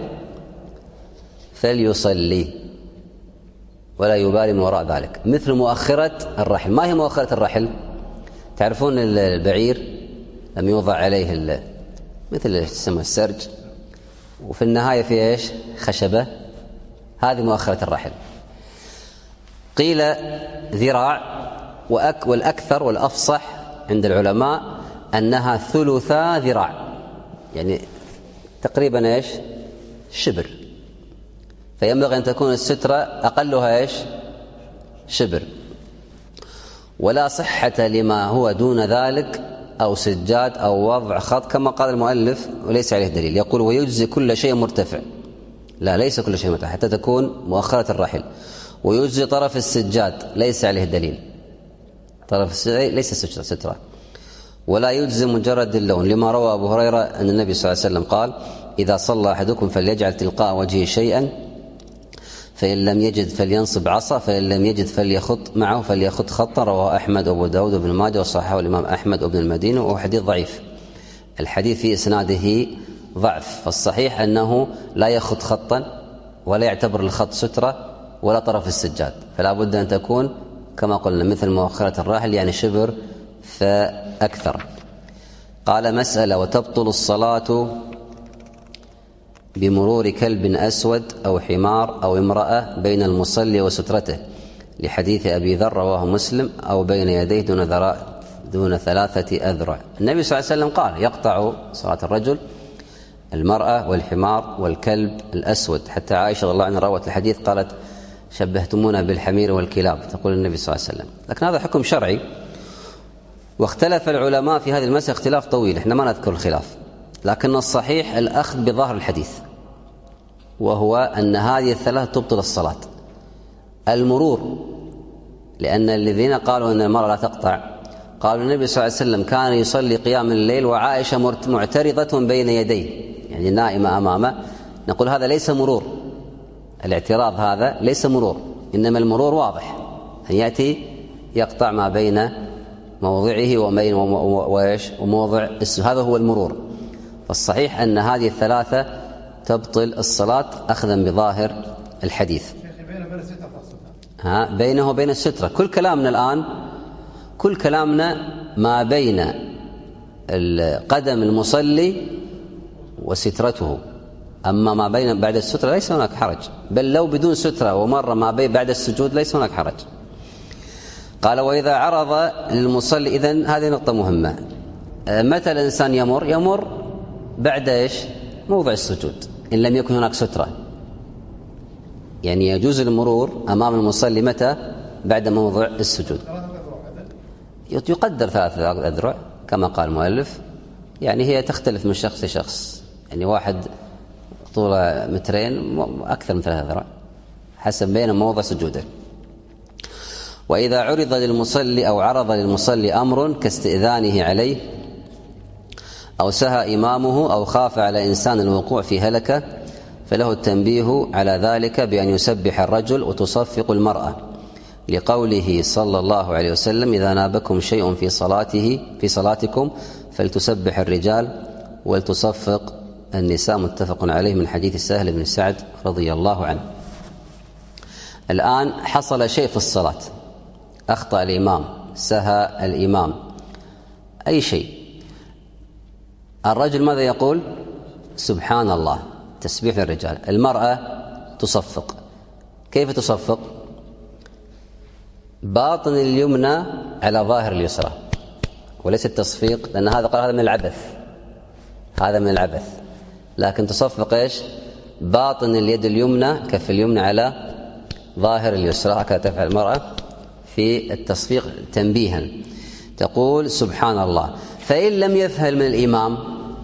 فليصلي ولا يبالي من وراء ذلك. مثل مؤخرة الرحل. ما هي مؤخرة الرحل؟ تعرفون البعير لم يوضع عليه مثل يسمى السرج، وفي النهاية في إيش؟ خشبة. هذه مؤخرة الرحل. قيل ذراع، والأكثر والأفصح عند العلماء أنها 3 ذراع، يعني تقريبا إيش؟ شبر. فينبغي أن تكون السترة أقلها إيش؟ شبر. ولا صحة لما هو دون ذلك أو سجاد أو وضع خط كما قال المؤلف وليس عليه دليل. يقول ويجزي كل شيء مرتفع. لا، ليس كل شيء مرتفع حتى تكون مؤخرة الرحل. ويجزي طرف السجاد، ليس عليه دليل. طرف السجاد ليس سترة. ولا يجزي مجرد اللون، لما روى أبو هريرة أن النبي صلى الله عليه وسلم قال إذا صلى أحدكم فليجعل تلقاء وجهه شيئا، فإن لم يجد فلينصب عصا، فإن لم يجد فليخط خطا. رواه أحمد وأبو داود وابن ماجه وصححه الإمام أحمد وابن المديني، وهو حديث ضعيف. الحديث في إسناده ضعف، فالصحيح أنه لا يخط خطا ولا يعتبر الخط سترة ولا طرف السجاد، فلا بد أن تكون كما قلنا مثل مؤخرة الراحل، يعني شبر فأكثر. قال مسألة وتبطل الصلاة بمرور كلب أسود أو حمار أو امرأة بين المصلي وسترته، لحديث أبي ذر رواه مسلم، أو بين يديه دون 3 أذرع. النبي صلى الله عليه وسلم قال يقطع صلاة الرجل المرأة والحمار والكلب الأسود. حتى عائشة رضي الله عنها روت الحديث قالت شبهتمونا بالحمير والكلاب، تقول النبي صلى الله عليه وسلم. لكن هذا حكم شرعي، واختلف العلماء في هذه المسألة اختلاف طويل، احنا ما نذكر الخلاف، لكن الصحيح الأخذ بظاهر الحديث، وهو أن هذه ال3 تبطل الصلاة. المرور، لأن الذين قالوا أن المرأة لا تقطع قالوا النبي صلى الله عليه وسلم كان يصلي قيام الليل وعائشة معترضة بين يديه، يعني نائمة أمامه. نقول هذا ليس مرور، الاعتراض هذا ليس مرور، إنما المرور واضح أن يأتي يقطع ما بين موضعه وموضع هذا هو المرور. فالصحيح أن هذه ال3 تبطل الصلاة أخذا بظاهر الحديث. بينه وبين السترة. كل كلامنا الآن ما بين قدم المصلي وسترته، أما ما بين بعد السترة ليس هناك حرج، بل لو بدون سترة ومر ما بين بعد السجود ليس هناك حرج. قال وإذا عرض للمصلي، إذن هذه نقطة مهمة، متى الإنسان يمر بعد إيش؟ موضع السجود، إن لم يكن هناك سترة. يعني يجوز المرور أمام المصلي متى؟ بعد موضع السجود. يقدر 3 أذرع كما قال المؤلف، يعني هي تختلف من شخص لشخص، يعني واحد طوله 2 مترين أكثر من 3 أذرع حسب بين موضع سجوده. وإذا عرض للمصلي أو عرض للمصلي أمر كاستئذانه عليه أو سهى إمامه أو خاف على إنسان الوقوع في هلكة فله التنبيه على ذلك بأن يسبح الرجل وتصفق المرأة، لقوله صلى الله عليه وسلم: إذا نابكم شيء في صلاتكم فلتسبح الرجال ولتصفق النساء. متفق عليه من حديث سهل بن سعد رضي الله عنه. الآن حصل شيء في الصلاة، أخطأ الإمام، سهى الإمام، أي شيء، الرجل ماذا يقول؟ سبحان الله، تسبيح للرجال. المرأة تصفق. كيف تصفق؟ باطن اليمنى على ظاهر اليسرى، وليس التصفيق، لأن هذا قال هذا من العبث، هذا من العبث، لكن تصفق إيش؟ باطن اليد اليمنى، كف اليمنى على ظاهر اليسرى، هكذا تفعل المرأة في التصفيق تنبيها، تقول سبحان الله. فإن لم يفهم من الإمام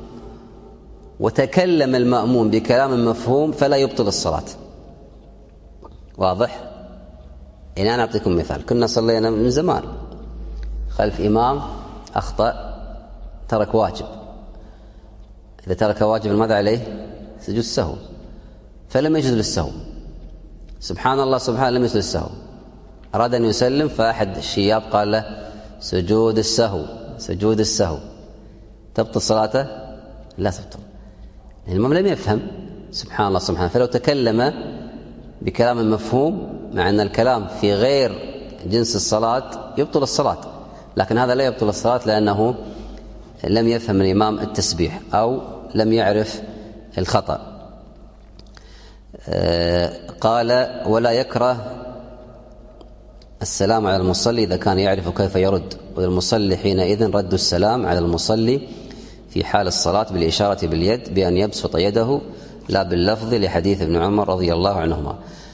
وتكلم المأموم بكلام مفهوم فلا يبطل الصلاة. واضح؟ أنا أعطيكم مثال. كنا صلينا من زمان خلف إمام أخطأ، ترك واجب. إذا ترك واجب ماذا عليه؟ سجود السهو، فلم يجد للسهو. سبحان الله سبحان، لم يجد للسهو، أراد أن يسلم، فأحد الشياب قال له سجود السهو، سجود السهو. تبطل صلاته؟ لا تبطل. الإمام لم يفهم سبحان الله سبحان، فلو تكلم بكلام مفهوم، مع أن الكلام في غير جنس الصلاة، يبطل الصلاة، لكن هذا لا يبطل الصلاة لأنه لم يفهم الإمام التسبيح أو لم يعرف الخطأ. قال: ولا يكره السلام على المصلي إذا كان يعرف كيف يرد، والمصلي حينئذ رد السلام على المصلي في حال الصلاة بالإشارة باليد بأن يبسط يده لا باللفظ، لحديث ابن عمر رضي الله عنهما.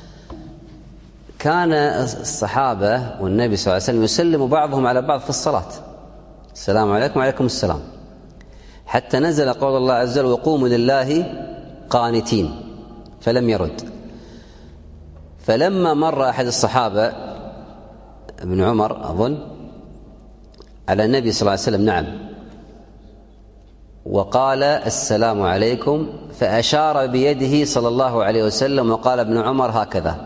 كان الصحابة والنبي صلى الله عليه وسلم يسلم بعضهم على بعض في الصلاة، السلام عليكم وعليكم السلام، حتى نزل قول الله عز وجل: وقوموا لله قانتين، فلم يرد. فلما مر أحد الصحابة ابن عمر أظن على النبي صلى الله عليه وسلم، نعم، وقال: السلام عليكم، فأشار بيده صلى الله عليه وسلم وقال ابن عمر هكذا،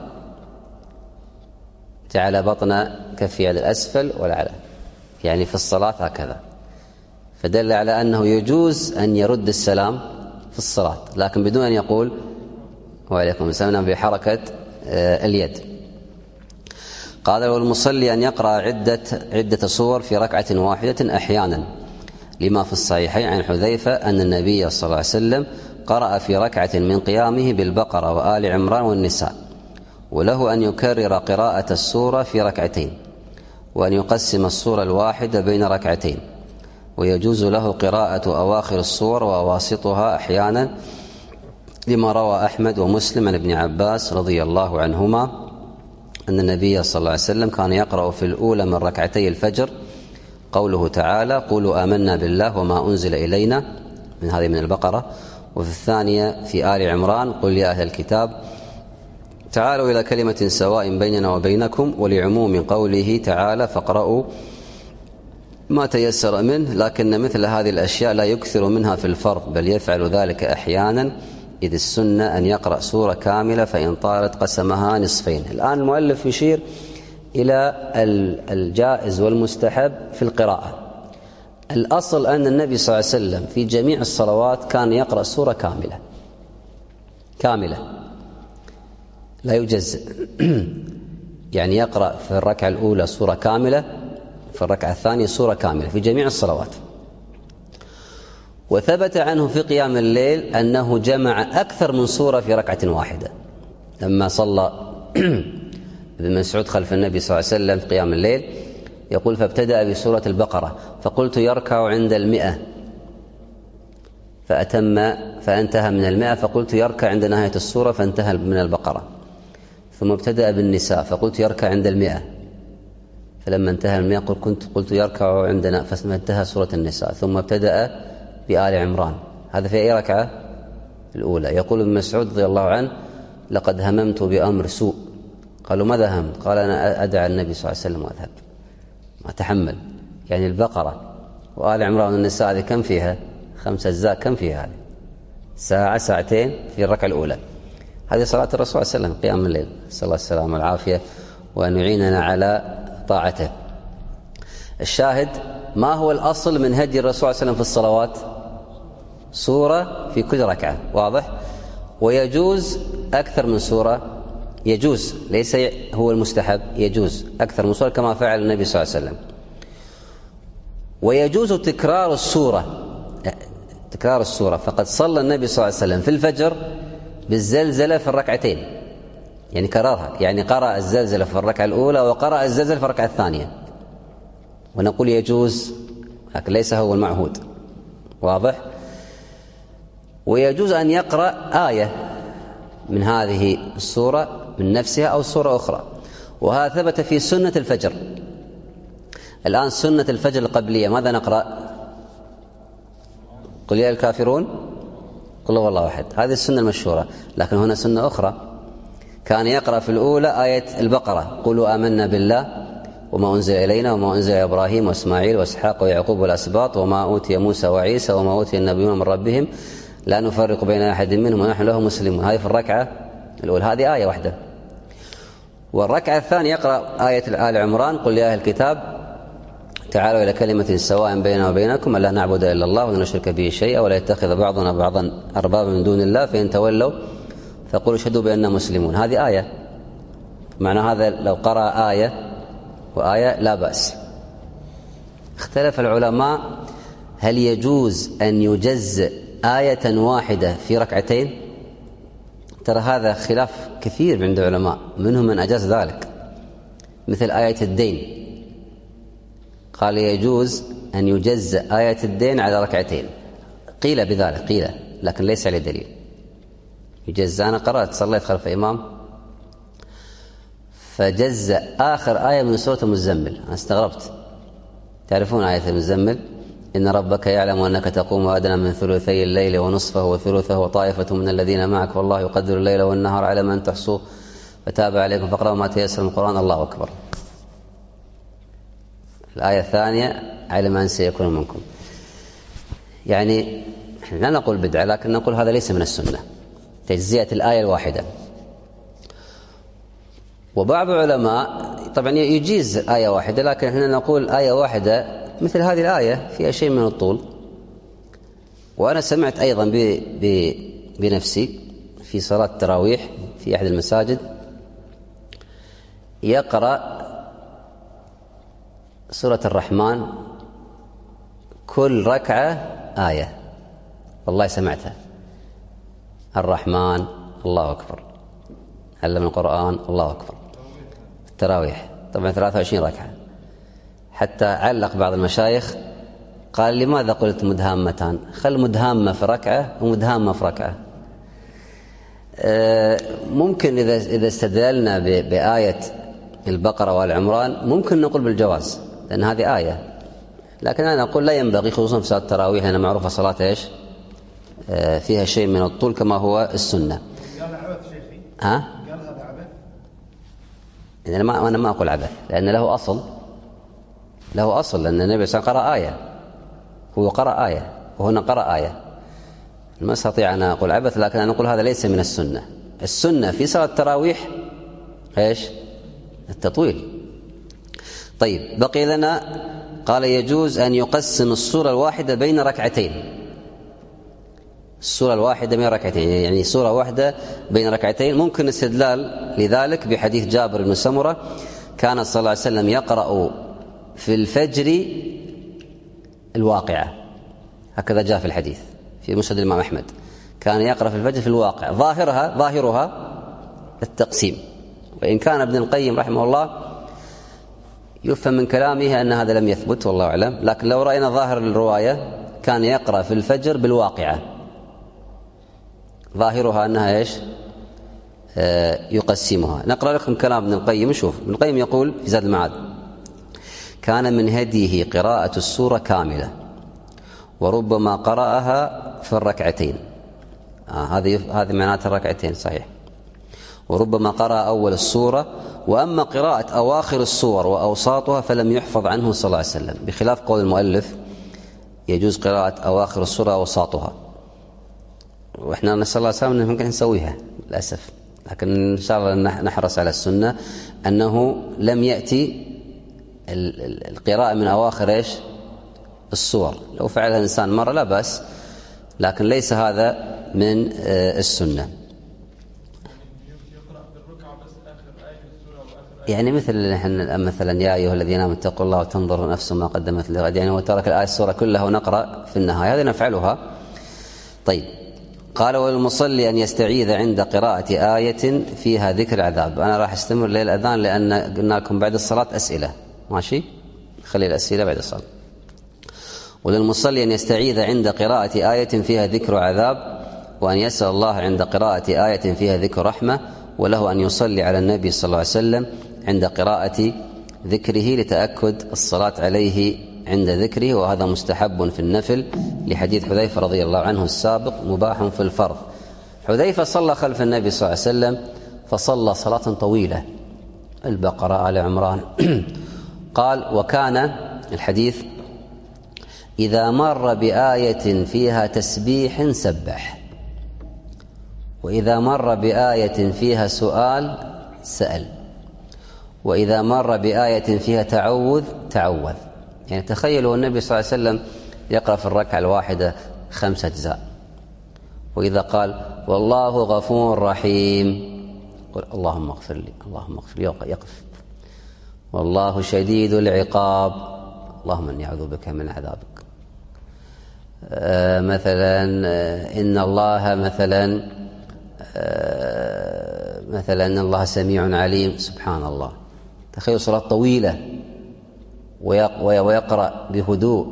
جعل بطن كفي على الأسفل والأعلى، يعني في الصلاة هكذا، فدل على أنه يجوز أن يرد السلام في الصلاة، لكن بدون أن يقول وعليكم السلام بحركة اليد. قال: والمصلي أن يقرأ عدة سور في ركعة واحدة أحيانا، لما في الصحيحين عن حذيفة أن النبي صلى الله عليه وسلم قرأ في ركعة من قيامه بالبقرة وآل عمران والنساء، وله أن يكرر قراءة السورة في ركعتين، وأن يقسم السورة الواحدة بين ركعتين، ويجوز له قراءة أواخر السور وأواسطها أحيانا، لما روى أحمد ومسلم عن ابن عباس رضي الله عنهما أن النبي صلى الله عليه وسلم كان يقرأ في الأولى من ركعتي الفجر قوله تعالى: قولوا آمنا بالله وما أنزل إلينا، من هذه من البقرة، وفي الثانية في آل عمران: قل يا أهل الكتاب تعالوا إلى كلمة سواء بيننا وبينكم، ولعموم قوله تعالى: فاقرأوا ما تيسر منه، لكن مثل هذه الأشياء لا يكثر منها في الفرض، بل يفعل ذلك أحيانا، إذ السنة أن يقرأ سورة كاملة، فإن طالت قسمها نصفين. الآن المؤلف يشير إلى الجائز والمستحب في القراءة. الأصل أن النبي صلى الله عليه وسلم في جميع الصلوات كان يقرأ سورة كاملة لا يجزئ يعني يقرأ في الركعة الأولى سورة كاملة، في الركعة الثانية سورة كاملة في جميع الصلوات. وثبت عنه في قيام الليل أنه جمع أكثر من سورة في ركعة واحدة، لما صلى ابن مسعود خلف النبي صلى الله عليه وسلم في قيام الليل يقول: فابتدأ بسورة البقرة فقلت يركع عند 100، فانتهى من 100، فقلت يركع عند نهاية السورة فانتهى من البقرة، ثم ابتدأ بالنساء فقلت يركع عند 100، فلما انتهى 100 قلت يركع عندنا، فانتهى سورة النساء، ثم ابتدأ بآل عمران. هذا في أي ركعة؟ الأولى. يقول ابن مسعود رضي الله عنه: لقد هممت بأمر سوء قالوا ماذا همت؟ قال أنا أدعى النبي صلى الله عليه وسلم وأذهب، ما تحمل. يعني البقرة وآل عمران والنساء هذه كم فيها؟ 5 أجزاء، كم فيها هذه؟ ساعة ساعتين في الركعة الأولى. هذه صلاة الرسول صلى الله عليه وسلم قيام الليل، نسأل الله السلامة والعافية وأن يعيننا على طاعته. الشاهد، ما هو الأصل من هدي الرسول صلى الله عليه وسلم في الصلوات؟ سورة في كل ركعة، واضح؟ ويجوز أكثر من سورة، يجوز، ليس هو المستحب، يجوز أكثر من سورة كما فعل النبي صلى الله عليه وسلم. ويجوز تكرار السورة، فقد صلى النبي صلى الله عليه وسلم في الفجر بالزلزلة في الركعتين، يعني كررها، يعني قرأ الزلزلة في الركعة الأولى وقرأ الزلزلة في الركعة الثانية، ونقول يجوز، لكن ليس هو المعهود، واضح؟ ويجوز أن يقرأ آية من هذه السورة من نفسها أو سورة أخرى، وهذا ثبت في سنة الفجر. الآن سنة الفجر القبلية ماذا نقرأ؟ قل يا الكافرون، قل هو الله أحد، هذه السنة المشهورة. لكن هنا سنة أخرى، كان يقرأ في الأولى آية البقرة، قولوا آمنا بالله وما أنزل إلينا وما أنزل إلى إبراهيم وإسماعيل وإسحاق ويعقوب والأسباط وما أوتي موسى وعيسى وما أوتي النبيون من ربهم لا نفرق بين أحد منهم ونحن له مسلمون. هذه في الركعة الأولى، هذه آية واحدة. والركعة الثانية يقرأ آية آل عمران، قل يا أهل الكتاب تعالوا إلى كلمة سواء بيننا وبينكم ألا نعبد إلا الله ولا نشرك به شيئا ولا يتخذ بعضنا بعضا أربابا من دون الله فإن تولوا فقولوا اشهدوا بأننا مسلمون. هذه آية، معنى هذا لو قرأ آية وآية لا بأس. اختلف العلماء هل يجوز أن يجزئ آية واحدة في ركعتين؟ ترى هذا خلاف كثير عند العلماء، منهم من أجاز ذلك، مثل آية الدين، قال يجوز أن يجزئ آية الدين على ركعتين، قيل بذلك، قيل، لكن ليس عليه دليل. يجزأ. أنا قرأت، صليت خلف إمام فجزأ آخر آية من سورة المزمل، أنا استغربت. تعرفون آية المزمل؟ إن ربك يعلم أنك تقوم أدنى من ثلثي الليل ونصفه وثلثه وطائفة من الذين معك والله يقدر الليل والنهار على من تحصوه فتاب عليكم فاقرأوا ما تيسر من القرآن. الله أكبر. الآية الثانية على من سيكون منكم. يعني لا نقول بدعة، لكن نقول هذا ليس من السنة، تجزئة الآية الواحدة. وبعض العلماء طبعا يجيز آية واحدة، لكن احنا نقول آية واحدة مثل هذه الآية فيها شيء من الطول. وأنا سمعت أيضا بنفسي في صلاة التراويح في أحد المساجد يقرأ سورة الرحمن كل ركعة آية، والله سمعتها. الرحمن، الله أكبر، علم القرآن، الله أكبر. التراويح طبعا 23 ركعة. حتى علق بعض المشايخ قال لماذا قلت مدهامتان؟ خل مدهامة في ركعة ومدهامة في ركعة. ممكن إذا استدللنا بآية البقرة والعمران ممكن نقول بالجواز، لأن هذه آية، لكن أنا أقول لا ينبغي، خصوصا في صلاة التراويح لأن معروفة صلاة إيش؟ فيها شيء من الطول كما هو السنة. قال عبث شيخي؟ ها؟ قال هذا عبث؟ أنا ما أقول عبث، لأن له أصل، لأن النبي صلى الله عليه وسلم قرأ آية، هو قرأ آية وهنا قرأ آية. ما استطيع أن أقول عبث، لكن أنا أقول هذا ليس من السنة. السنة في صلاة التراويح إيش؟ التطويل. طيب، بقي لنا قال يجوز أن يقسم السورة الواحدة بين ركعتين. السورة الواحدة بين ركعتين، يعني سورة واحدة بين ركعتين. ممكن استدلال لذلك بحديث جابر بن سمرة كان صلى الله عليه وسلم يقرأ في الفجر الواقعة، هكذا جاء في الحديث في مسند الإمام أحمد، كان يقرأ في الفجر في الواقعة. ظاهرها التقسيم، وإن كان ابن القيم رحمه الله يفهم من كلامه أن هذا لم يثبت والله أعلم، لكن لو رأينا ظاهر الرواية كان يقرأ في الفجر بالواقعة، ظاهرها أنها إيش؟ يقسمها. نقرأ لكم كلام ابن القيم. شوف ابن القيم يقول في زاد المعاد: كان من هديه قراءة السورة كاملة وربما قرأها في الركعتين. هذه معناتها الركعتين صحيح. وربما قرأ أول السورة وأما قراءة أواخر السور وأوساطها فلم يحفظ عنه صلى الله عليه وسلم، بخلاف قول المؤلف يجوز قراءة أواخر السور وأوساطها، وإحنا نسأل الله السلامة أنه ممكن نسويها للأسف، لكن إن شاء الله نحرص على السنة أنه لم يأتي القراءة من أواخر السور. لو فعلها الإنسان مرة لا بأس، لكن ليس هذا من السنة. يعني مثلا يا أيها الذين آمنوا اتقوا الله وتنظر نفس ما قدمت لغد، يعني وترك الآية السورة كلها ونقرأ في النهاية، هذا نفعلها. طيب، قال وللمصلي أن يستعيذ عند قراءة آية فيها ذكر عذاب. أنا راح استمر ليل الأذان لأن قلنا لكم بعد الصلاة أسئلة، ماشي؟ خلي الأسئلة بعد الصلاة. وللمصلي أن يستعيذ عند قراءة آية فيها ذكر عذاب، وأن يسأل الله عند قراءة آية فيها ذكر رحمة، وله أن يصلي على النبي صلى الله عليه وسلم عند قراءة ذكره لتأكد الصلاة عليه عند ذكره، وهذا مستحب في النفل لحديث حذيفة رضي الله عنه السابق، مباح في الفرض. حذيفة صلى خلف النبي صلى الله عليه وسلم فصلى صلاة طويلة، البقرة آل عمران. قال وكان الحديث إذا مر بآية فيها تسبيح سبح، وإذا مر بآية فيها سؤال سأل، وإذا مر بآية فيها تعوذ. يعني تخيلوا النبي صلى الله عليه وسلم يقرأ في الركعة الواحدة 5 أجزاء، وإذا قال والله غفور رحيم قل اللهم اغفر لي، اللهم اغفر لي، يقف. والله شديد العقاب، اللهم اني اعوذ بك من عذابك. مثلا ان الله مثلا ان الله سميع عليم، سبحان الله. تخيل صلاة طويلة ويقرأ بهدوء،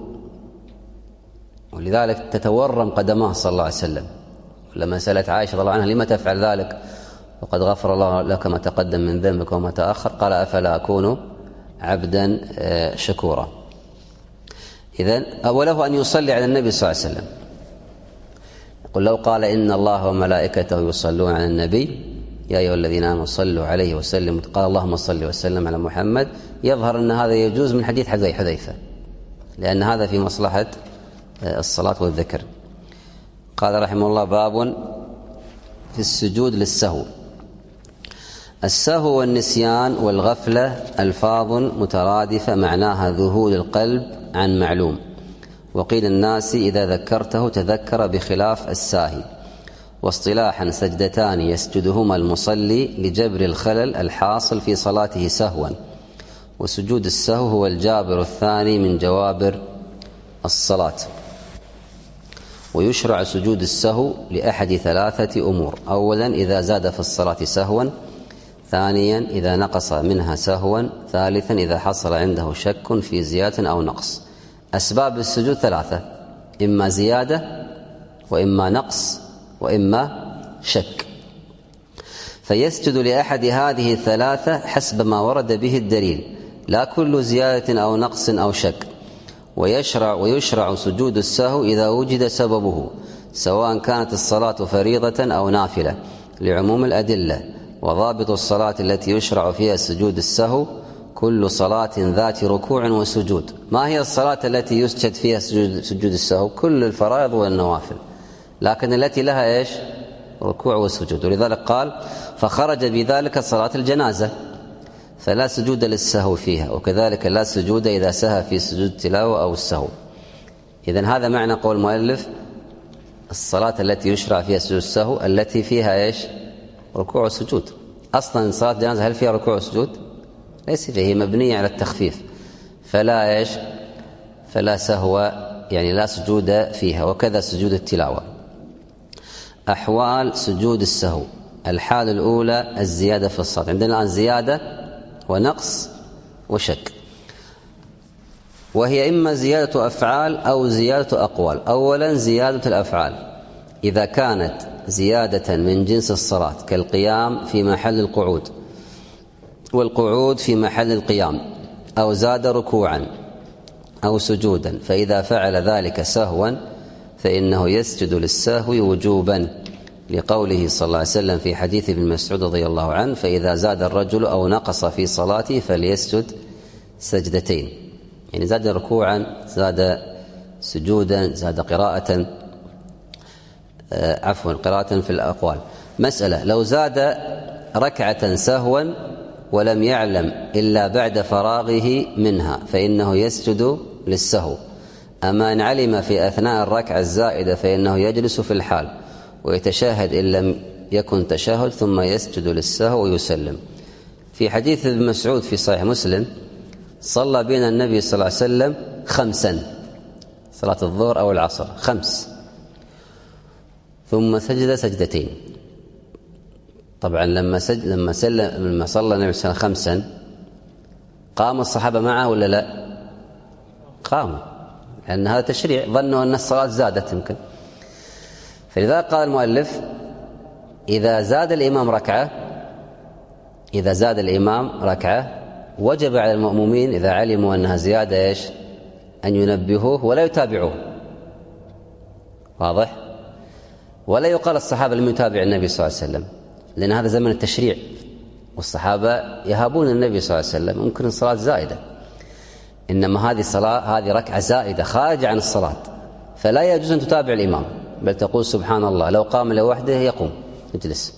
ولذلك تتورم قدماه صلى الله عليه وسلم. لما سألت عائشة رضي الله عنها لما تفعل ذلك وقد غفر الله لك ما تقدم من ذنبك وما تأخر، قال أفلا أكون عبدا شكورا. إذن وله أن يصلي على النبي صلى الله عليه وسلم. يقول لو قال إن الله وملائكته يصلون على النبي يا أيها الذين آمنوا صلوا عليه وسلموا، قال اللهم صل وسلم على محمد، يظهر أن هذا يجوز من حديث حذيفة، لأن هذا في مصلحة الصلاة والذكر. قال رحمه الله باب في السجود للسهو. السهو والنسيان والغفلة ألفاظ مترادفة معناها ذهول القلب عن معلوم، وقيل الناس إذا ذكرته تذكر بخلاف الساهي. واصطلاحا سجدتان يسجدهما المصلي لجبر الخلل الحاصل في صلاته سهوا، وسجود السهو هو الجابر الثاني من جوابر الصلاة. ويشرع سجود السهو لأحد 3 أمور: أولا إذا زاد في الصلاة سهوا، ثانيا إذا نقص منها سهوا، ثالثا إذا حصل عنده شك في زيادة أو نقص. أسباب السجود 3: إما زيادة، وإما نقص، وإما شك. فيسجد لأحد هذه 3 حسب ما ورد به الدليل، لا كل زيادة أو نقص أو شك. ويشرع سجود السهو إذا وجد سببه، سواء كانت الصلاة فريضة أو نافلة، لعموم الأدلة. وضابط الصلاة التي يشرع فيها سجود السهو كل صلاة ذات ركوع وسجود. ما هي الصلاة التي يسجد فيها سجود السهو؟ كل الفرائض والنوافل، لكن التي لها إيش؟ ركوع وسجود. ولذلك قال فخرج بذلك صلاة الجنازة، فلا سجود للسهو فيها، وكذلك لا سجود إذا سهى في سجود التلاوة أو السهو. إذن هذا معنى قول المؤلف الصلاة التي يشرع فيها سجود السهو التي فيها إيش؟ ركوع وسجود. أصلا صلاة الجنازة هل فيها ركوع وسجود؟ ليس فيها، هي مبنية على التخفيف، فلا إيش؟ فلا سهو، يعني لا سجود فيها. وكذا سجود التلاوة. أحوال سجود السهو: الحالة الأولى الزيادة في الصلاة. عندنا الآن زيادة ونقص وشك، وهي إما زيادة أفعال أو زيادة أقوال. أولا زيادة الأفعال، إذا كانت زيادة من جنس الصلاة كالقيام في محل القعود، والقعود في محل القيام، أو زاد ركوعا أو سجودا، فإذا فعل ذلك سهوا فإنه يسجد للسهو وجوبا، لقوله صلى الله عليه وسلم في حديث ابن مسعود رضي الله عنه: فإذا زاد الرجل أو نقص في صلاته فليسجد سجدتين. يعني زاد ركوعا، زاد سجودا، زاد قراءة في الأقوال. مسألة: لو زاد ركعة سهوا ولم يعلم إلا بعد فراغه منها فإنه يسجد للسهو. أما إن علم في أثناء الركعة الزائدة فإنه يجلس في الحال ويتشهد إن لم يكن تشهد ثم يسجد للسهو ويسلم. في حديث ابن مسعود في صحيح مسلم: صلى بنا النبي صلى الله عليه وسلم 5، صلاة الظهر أو العصر 5، ثم سجد سجدتين. طبعا لما صلى النبي صلى الله عليه وسلم 5 قام الصحابة معه ولا لا؟ قاموا، لأن هذا تشريع، ظنوا أن الصلاة زادت يمكن. فلذلك قال المؤلف: إذا زاد الإمام ركعة وجب على المأمومين إذا علموا أنها زيادة أن ينبهوه ولا يتابعوه. واضح؟ ولا يقال الصحابة لم يتابع النبي صلى الله عليه وسلم، لأن هذا زمن التشريع والصحابة يهابون النبي صلى الله عليه وسلم، ممكن الصلاة زائدة، إنما هذه ركعة زائدة خارجة عن الصلاة، فلا يجوز أن تتابع الإمام، بل تقول سبحان الله. لو قام لوحده يقوم يجلس.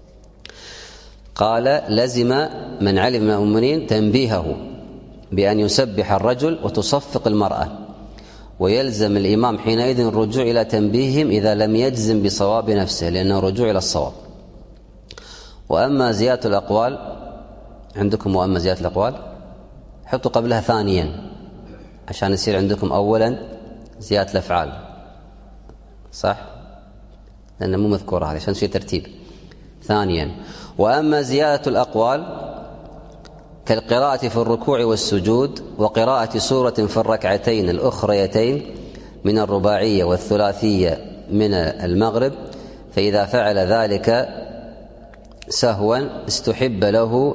قال: لزم من علم من المؤمنين تنبيهه بأن يسبح الرجل وتصفق المرأة، ويلزم الإمام حينئذ الرجوع إلى تنبيههم إذا لم يجزم بصواب نفسه، لأنه رجوع إلى الصواب. وأما زيادة الأقوال عندكم، وأما زيادة الأقوال حطوا قبلها ثانيا عشان يصير عندكم أولا زيادة الأفعال، صح؟ لأنه مو مذكورة هذه عشان يصير ترتيب. ثانيا: وأما زيادة الأقوال كالقراءة في الركوع والسجود وقراءة سورة في الركعتين الأخريتين من الرباعية والثلاثية من المغرب، فإذا فعل ذلك سهوا استحب له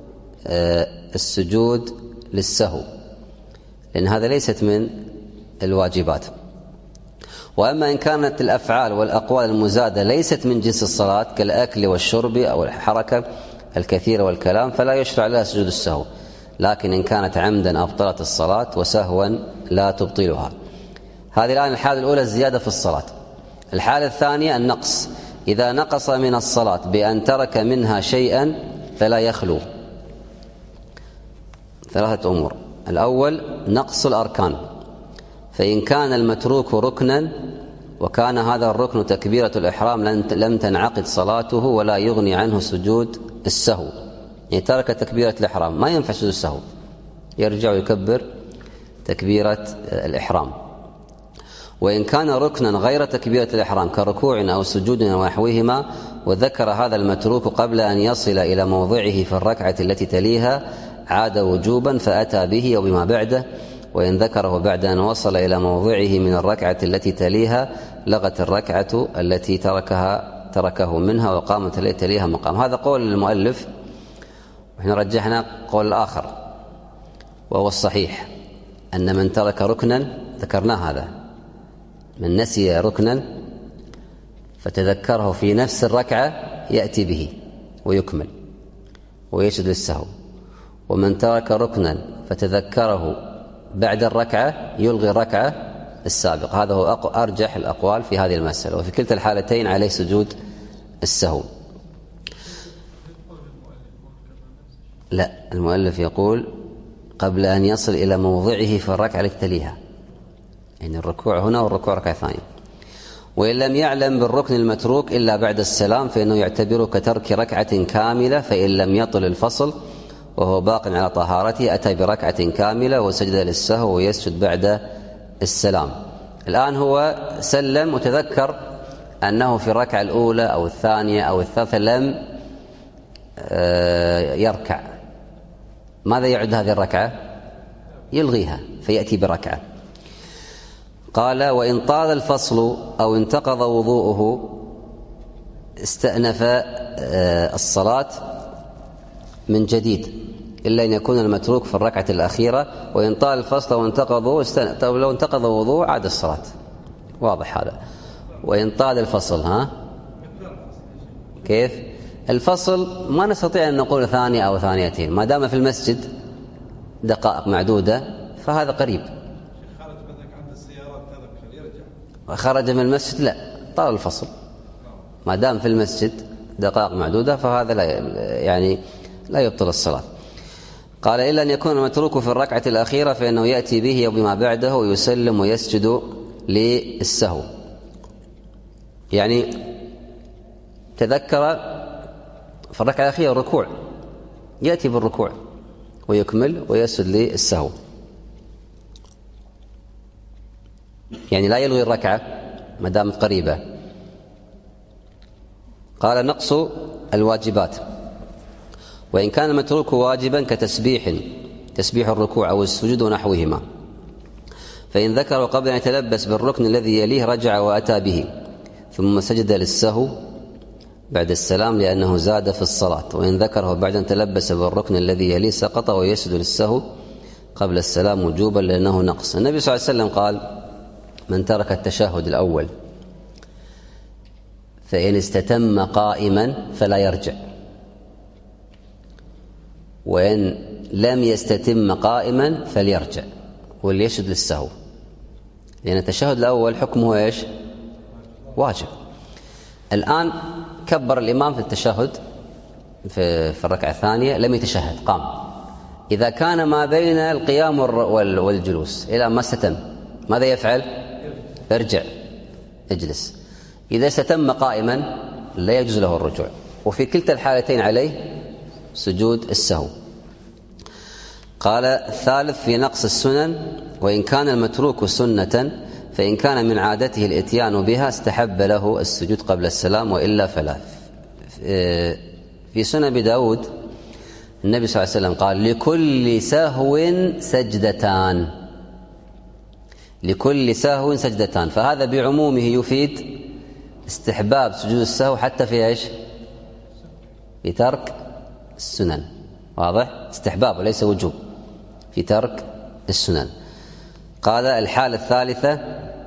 السجود للسهو، لأن هذا ليست من الواجبات. وأما إن كانت الأفعال والأقوال المزادة ليست من جنس الصلاة كالأكل والشرب أو الحركة الكثيرة والكلام فلا يشرع لها سجود السهو، لكن إن كانت عمدا أبطلت الصلاة وسهوا لا تبطلها. هذه الآن الحالة الأولى الزيادة في الصلاة. الحالة الثانية النقص، إذا نقص من الصلاة بأن ترك منها شيئا فلا يخلو. 3 أمور: الأول نقص الأركان، فإن كان المتروك ركنا وكان هذا الركن تكبيرة الإحرام لم تنعقد صلاته ولا يغني عنه سجود السهو. يعني ترك تكبيرة الإحرام ما ينفع سجود السهو، يرجع ويكبر تكبيرة الإحرام. وإن كان ركنا غير تكبيرة الإحرام كركوع أو سجود ونحوهما وذكر هذا المتروك قبل أن يصل إلى موضعه في الركعة التي تليها عاد وجوبا فأتى به وبما بعده، وإن ذكره بعد أن وصل إلى موضعه من الركعة التي تليها لغت الركعة التي تركه منها وقامت التي تليها مقام. هذا قول المؤلف، ونحن رجحنا قول الآخر وهو الصحيح، أن من ترك ركنا ذكرنا هذا، من نسي ركنا فتذكره في نفس الركعة يأتي به ويكمل ويسجد للسهو، ومن ترك ركنا فتذكره بعد الركعة يلغي الركعة السابقة. هذا هو أرجح الأقوال في هذه المسألة، وفي كلتا الحالتين عليه سجود السهو. لا، المؤلف يقول قبل أن يصل إلى موضعه في الركعة التي تليها، يعني الركوع هنا والركوع ركعة ثانية. وإن لم يعلم بالركن المتروك إلا بعد السلام فإنه يعتبره كترك ركعة كاملة، فإن لم يطل الفصل وهو باق على طهارته أتى بركعة كاملة وسجد للسهو ويسجد بعد السلام. الآن هو سلم وتذكر أنه في الركعة الأولى أو الثانية أو الثالثة لم يركع، ماذا يعد هذه الركعة؟ يلغيها فيأتي بركعة. قال: وإن طال الفصل أو انتقض وضوءه استأنف الصلاة من جديد إلا أن يكون المتروك في الركعة الأخيرة. وإن طال الفصل وانتقض لو انتقض وضوء عاد الصلاة. واضح هذا. وإن طال الفصل كيف؟ الفصل ما نستطيع أن نقول ثانية أو ثانيتين، ما دام في المسجد دقائق معدودة فهذا قريب. خرج بدك عند السيارات تذكر يرجع، خرج من المسجد لا، طال الفصل. ما دام في المسجد دقائق معدودة فهذا لا يبطل الصلاة. قال إلا أن يكون المتروك في الركعة الأخيرة فإنه يأتي به وبما بعده ويسلم ويسجد للسهو. يعني تذكر في الركعة الأخيرة الركوع، يأتي بالركوع ويكمل ويسجد للسهو، يعني لا يلغي الركعة ما دامت قريبة. قال نقص الواجبات: وإن كان المتروك واجبا تسبيح الركوع أو السجود ونحوهما، فإن ذكر قبل أن يتلبس بالركن الذي يليه رجع وأتى به ثم سجد للسهو بعد السلام لأنه زاد في الصلاة، وإن ذكره بعد أن تلبس بالركن الذي يليه سقط ويسجد للسهو قبل السلام وجوبا لأنه نقص. النبي صلى الله عليه وسلم قال: من ترك التشهد الأول فإن استتم قائما فلا يرجع، وإن لم يستتم قائما فليرجع وليسجد للسهو، لأن التشهد الأول حكمه إيش؟ واجب. الآن كبر الإمام في التشهد في الركعة الثانية، لم يتشهد، قام. إذا كان ما بين القيام والجلوس إلى ما استتم ماذا يفعل؟ ارجع اجلس. إذا استتم قائما لا يجوز له الرجوع، وفي كلتا الحالتين عليه سجود السهو. قال الثالث في نقص السنن: وإن كان المتروك سنة فإن كان من عادته الإتيان بها استحب له السجود قبل السلام وإلا فلا. في سنن أبي داود النبي صلى الله عليه وسلم قال: لكل سهو سجدتان، لكل سهو سجدتان، فهذا بعمومه يفيد استحباب سجود السهو حتى في إيش؟ في ترك السنن. واضح؟ استحباب وليس وجوب في ترك السنن. قال الحالة الثالثة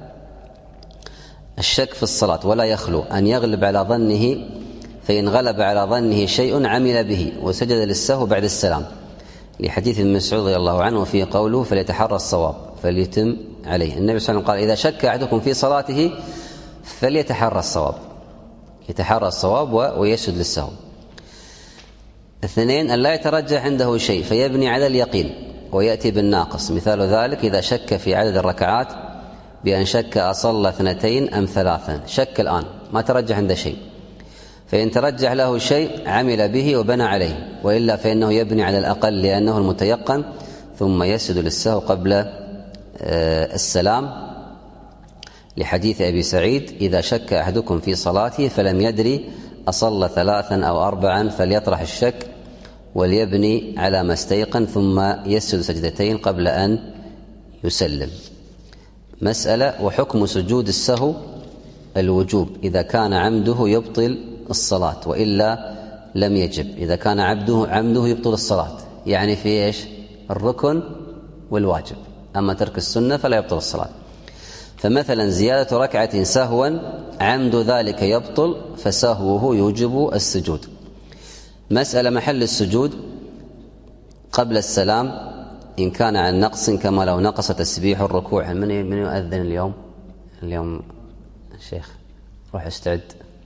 الشك في الصلاة، ولا يخلو أن يغلب على ظنه، فإن غلب على ظنه شيء عمل به وسجد للسهو بعد السلام، لحديث ابن مسعود رضي الله عنه وفيه قوله: فليتحرى الصواب فليتم عليه. النبي صلى الله عليه وسلم قال: إذا شك أحدكم في صلاته فليتحرى الصواب، يتحرى الصواب ويسجد للسهو. اثنين: أن لا يترجح عنده شيء فيبني على اليقين ويأتي بالناقص، مثال ذلك إذا شك في عدد الركعات بأن شك أصلى 2 أم 3، شك الآن ما ترجح عنده شيء، فإن ترجح له شيء عمل به وبنى عليه، وإلا فإنه يبني على الأقل لأنه المتيقن ثم يسجد للسهو قبل السلام، لحديث أبي سعيد: إذا شك أحدكم في صلاته فلم يدري أصلى 3 أو 4 فليطرح الشك وليبني على ما استيقن ثم يسجد سجدتين قبل أن يسلم. مسألة: وحكم سجود السهو الوجوب إذا كان عمده يبطل الصلاة وإلا لم يجب. إذا كان عمده يبطل الصلاة، يعني في إيش؟ الركن والواجب، أما ترك السنة فلا يبطل الصلاة. فمثلا زيادة ركعة سهوا عمد ذلك يبطل، فسهوه يوجب السجود. مسألة: محل السجود قبل السلام إن كان عن نقص كما لو نقص تسبيح الركوع. من يؤذن اليوم الشيخ؟ روح استعد،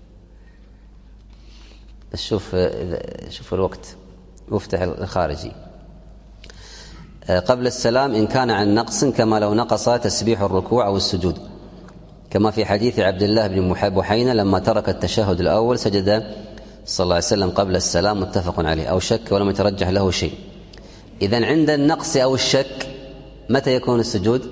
بس شوف الوقت وافتح الخارجي. قبل السلام إن كان عن نقص كما لو نقص تسبيح الركوع أو السجود، كما في حديث عبد الله بن بحينة لما ترك التشهد الأول سجد صلى الله عليه وسلم قبل السلام، متفق عليه، أو شك ولم يترجح له شيء. إذن عند النقص أو الشك متى يكون السجود؟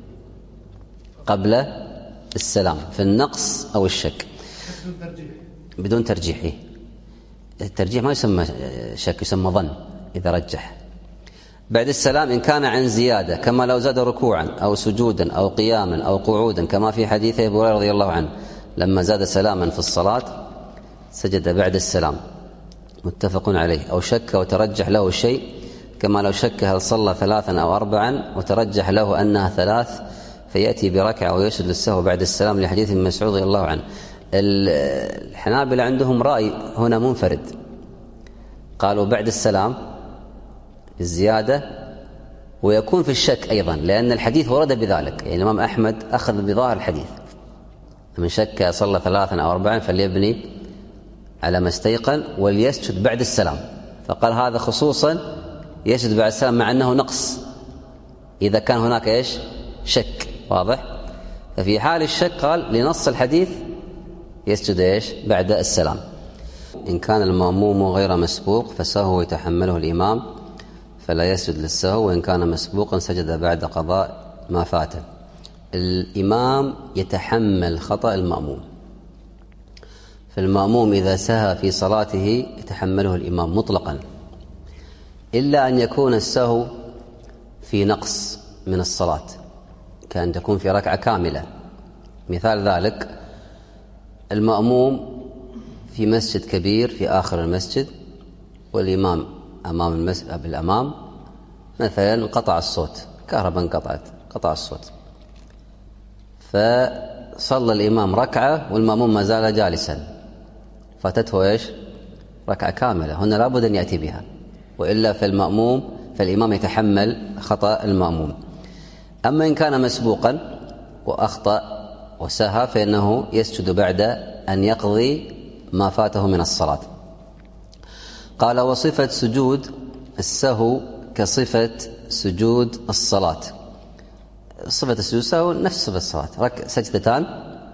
قبل السلام، في النقص أو الشك بدون ترجيح. الترجيح ما يسمى شك، يسمى ظن إذا رجح. بعد السلام إن كان عن زيادة كما لو زاد ركوعا أو سجودا أو قياما أو قعودا، كما في حديث أبي هريرة رضي الله عنه لما زاد سلاما في الصلاة سجد بعد السلام، متفق عليه. أو شك وترجح له شيء كما لو شك هل صلى 3 أو 4 وترجح له أنها 3 فيأتي بركعة ويسجد للسهو بعد السلام، لحديث ابن مسعود رضي الله عنه الحنابلة عندهم رأي هنا منفرد، قالوا بعد السلام الزيادة، ويكون في الشك أيضا، لأن الحديث ورد بذلك. يعني الإمام أحمد أخذ بظاهر الحديث: من شك صلى 3 أو 4 فليبني على ما استيقن وليسجد بعد السلام. فقال هذا خصوصا يسجد بعد السلام، مع أنه نقص إذا كان هناك شك. واضح؟ ففي حال الشك قال لنص الحديث يسجد بعد السلام. إن كان المأموم غير مسبوق فسهو يتحمله الإمام فلا يسجد للسهو، وإن كان مسبوقا سجد بعد قضاء ما فاته. الإمام يتحمل خطأ المأموم، فالمأموم إذا سهى في صلاته يتحمله الإمام مطلقا، إلا أن يكون السهو في نقص من الصلاة، كأن تكون في ركعة كاملة. مثال ذلك: المأموم في مسجد كبير في آخر المسجد، والإمام أمام المسجد بالأمام، مثلا قطع الصوت، كهرباء قطع الصوت، فصلى الإمام ركعة والمأموم ما زال جالسا، فاتته ركعة كاملة. هنا لابد أن يأتي بها، وإلا فالإمام يتحمل خطأ المأموم. أما إن كان مسبوقا وأخطأ وسهى فإنه يسجد بعد أن يقضي ما فاته من الصلاة. قال: وصفة سجود السهو كصفة سجود الصلاة. صفة السجود السهو نفس صفة الصلاة، سجدتان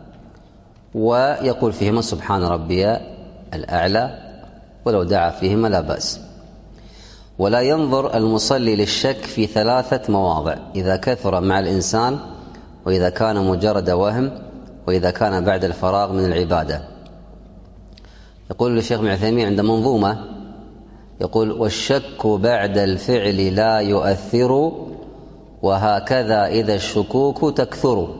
ويقول فيهما سبحان ربي الأعلى، ولو دعا فيهما لا بأس. ولا ينظر المصلي للشك في 3 مواضع: إذا كثر مع الإنسان، وإذا كان مجرد وهم، وإذا كان بعد الفراغ من العبادة. يقول الشيخ ابن عثيمين عند منظومة، يقول: والشك بعد الفعل لا يؤثر، وهكذا إذا الشكوك تكثر.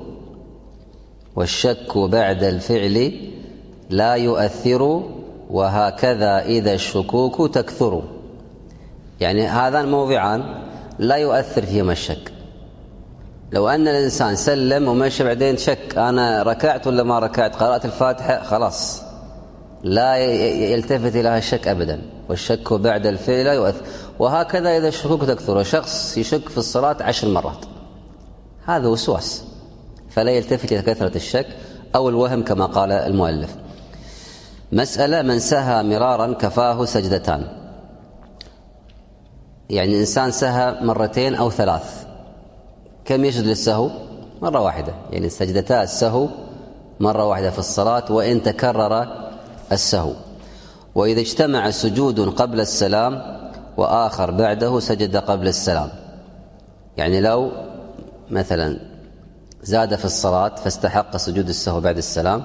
والشك بعد الفعل لا يؤثر، وهكذا إذا الشكوك تكثر. يعني هذان موضعان لا يؤثر فيهما الشك. لو أن الإنسان سلم ومشى بعدين شك أنا ركعت ولا ما ركعت، قرأت الفاتحة، خلاص لا يلتفت إلى الشك أبدا. والشك بعد الفعل لا يؤثر، وهكذا إذا الشكوك تكثر. شخص يشك في الصلاة 10 مرات، هذا وسواس، فلا يلتفت إلى كثرة الشك أو الوهم كما قال المؤلف. مسألة: من سهى مرارا كفاه سجدتان. يعني إنسان سهى 2 أو 3، كم يسجد للسهو؟ 1 واحدة. يعني سجدتا السهو 1 واحدة في الصلاة، وإن تكرر السهو. وإذا اجتمع سجود قبل السلام وآخر بعده سجد قبل السلام. يعني لو مثلا زاد في الصلاة فاستحق سجود السهو بعد السلام،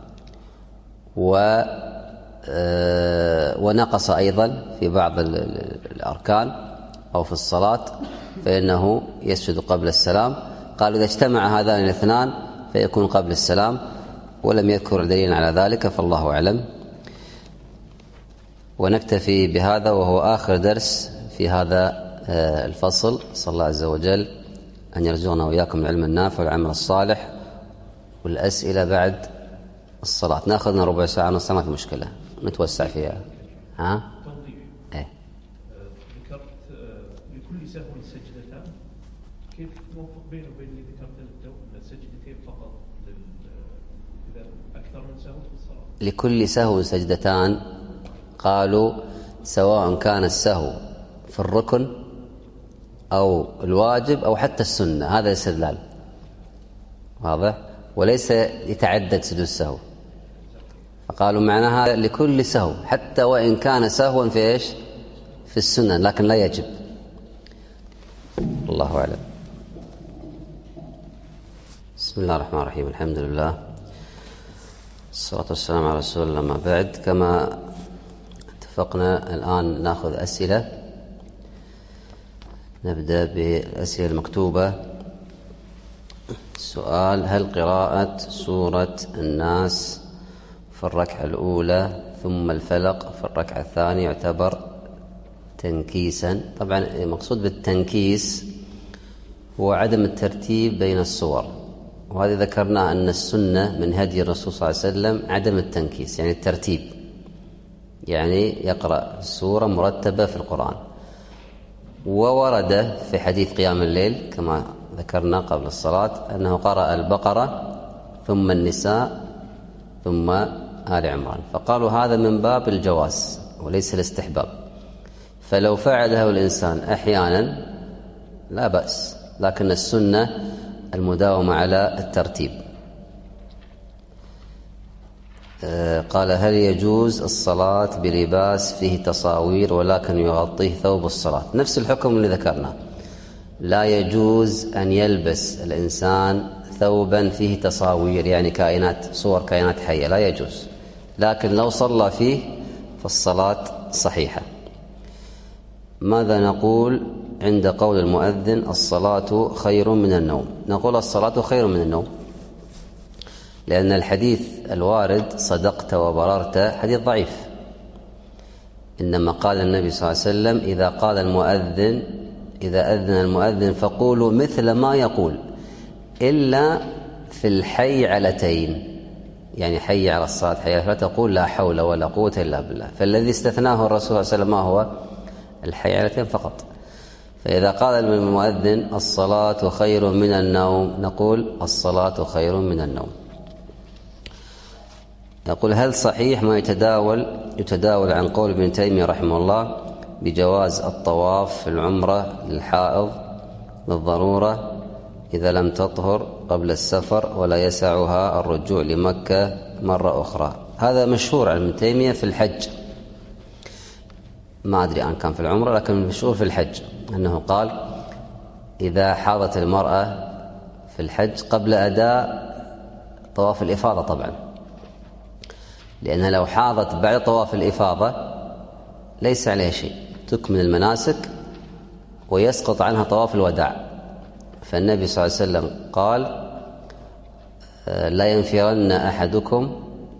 ونقص أيضا في بعض الأركان أو في الصلاة، فإنه يسجد قبل السلام. قالوا إذا اجتمع هذان الاثنان فيكون قبل السلام، ولم يذكر دليل على ذلك، فالله أعلم. ونكتفي بهذا، وهو آخر درس في هذا الفصل. صلى الله عز وجل أن يرزقنا وإياكم العلم النافع والعمل الصالح. والأسئلة بعد الصلاة، نأخذنا 1/4 ساعة نص، ما في مشكلة، نتوسع فيها. توضيح. إيه. ذكرت لكل سهو سجدتان، كيف نوفق بينه وبين اللي ذكرت السجدتين فقط إذا أكثر من سهو في الصلاة؟ لكل سهو سجدتان، قالوا سواء كان السهو في الركن أو الواجب أو حتى السنة، هذا الاستدلال واضح، وليس يتعدد سجود السهو. فقالوا معناها لكل سهو، حتى وإن كان سهوا في في السنة، لكن لا يجب. الله أعلم. بسم الله الرحمن الرحيم. الحمد لله، الصلاة والسلام على رسول الله. ما بعد، كما اتفقنا الآن نأخذ أسئلة. نبدأ بالأسئلة المكتوبة. سؤال: هل قراءة سورة الناس في الركعة الأولى ثم الفلق في الركعة الثانية يعتبر تنكيسا؟ طبعا المقصود بالتنكيس هو عدم الترتيب بين السور، وهذه ذكرنا أن السنة من هدي الرسول صلى الله عليه وسلم عدم التنكيس، يعني الترتيب، يعني يقرأ سورة مرتبة في القرآن. وورد في حديث قيام الليل كما ذكرنا قبل الصلاة أنه قرأ البقرة ثم النساء ثم آل عمران، فقالوا هذا من باب الجواز وليس الاستحباب، فلو فعله الإنسان أحيانا لا بأس، لكن السنة المداومة على الترتيب. قال هل يجوز الصلاة بلباس فيه تصاوير ولكن يغطيه ثوب الصلاة؟ نفس الحكم اللي ذكرنا، لا يجوز أن يلبس الإنسان ثوبا فيه تصاوير، يعني كائنات، صور كائنات حية، لا يجوز، لكن لو صلى فيه فالصلاة صحيحة. ماذا نقول عند قول المؤذن الصلاة خير من النوم؟ نقول الصلاة خير من النوم، لأن الحديث الوارد صدقت وبررت حديث ضعيف، إنما قال النبي صلى الله عليه وسلم إذا أذن المؤذن فقولوا مثل ما يقول إلا في الحي علتين، يعني حي على الصلاة حي فلا تقول لا حول ولا قوة إلا بالله، فالذي استثناه الرسول صلى الله عليه وسلم ما هو؟ الحي علتين فقط. فإذا قال المؤذن الصلاة خير من النوم نقول الصلاة خير من النوم. يقول هل صحيح ما يتداول عن قول ابن تيمية رحمه الله بجواز الطواف في العمرة للحائض بالضرورة إذا لم تطهر قبل السفر ولا يسعها الرجوع لمكة مرة أخرى؟ هذا مشهور عن ابن تيمية في الحج، ما أدري أن كان في العمرة، لكن مشهور في الحج أنه قال إذا حاضت المرأة في الحج قبل أداء طواف الإفاضة، طبعا لأنها لو حاضت بعد طواف الإفاضة ليس عليها شيء، تكمل المناسك ويسقط عنها طواف الوداع. فالنبي صلى الله عليه وسلم قال لا ينفرن أحدكم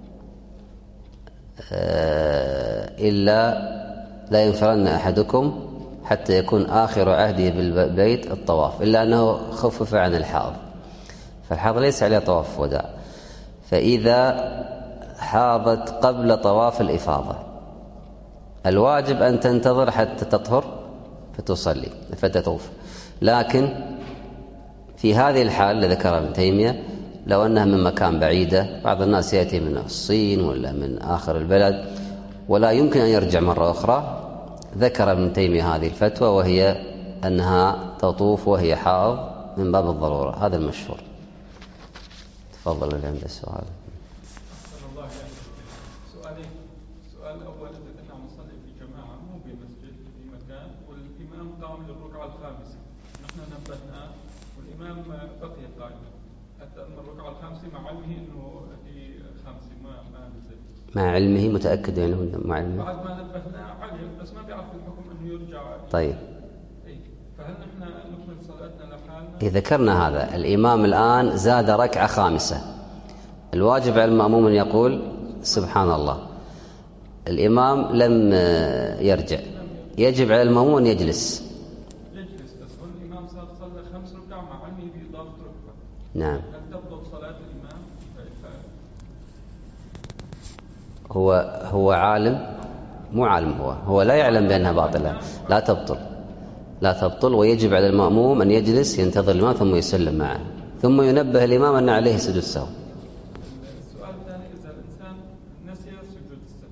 لا ينفرن أحدكم حتى يكون آخر عهده بالبيت الطواف، إلا أنه خفف عن الحائض، فالحائض ليس عليه طواف وداع. فإذا حاضت قبل طواف الإفاضة الواجب أن تنتظر حتى تطهر فتصلي فتطوف، لكن في هذه الحال اللي ذكرها ابن تيمية لو أنها من مكان بعيدة، بعض الناس يأتي من الصين ولا من آخر البلد ولا يمكن أن يرجع مرة أخرى، ذكر ابن تيمية هذه الفتوى وهي أنها تطوف وهي حائض من باب الضرورة، هذا المشهور. تفضل اللي عنده السؤال. السؤال الأول، إذا كنا نصلي في جماعة مو بمسجد في مكان والإمام قام للركعة الخامسة، نحن نبهنا والإمام بقي قائم حتى أن الركعة الخامسة مع علمه إنه هي خامسة ما نزل، مع علمه متأكد يعني مع علمه بعد ما نبهنا علم بس ما بيعرف الحكم إنه يرجع. طيب فهل نحن نكمل صلاتنا لحالنا؟ إذا ذكرنا هذا الإمام الآن زاد ركعة خامسة، الواجب على المأموم أن يقول سبحان الله، الإمام لم يرجع، يجب على المأموم أن يجلس. بس الإمام صلى 5 ركع مع علمه بإضافة ركعة. نعم. هل تبطل صلاة الإمام؟ هو عالم مو عالم، هو لا يعلم بأنها باطلة، لا تبطل، ويجب على المأموم أن يجلس ينتظر الإمام ثم يسلم معه، ثم ينبه الإمام أن عليه سجود السهو. السؤال الثاني، إذا الإنسان نسي سجود السهو،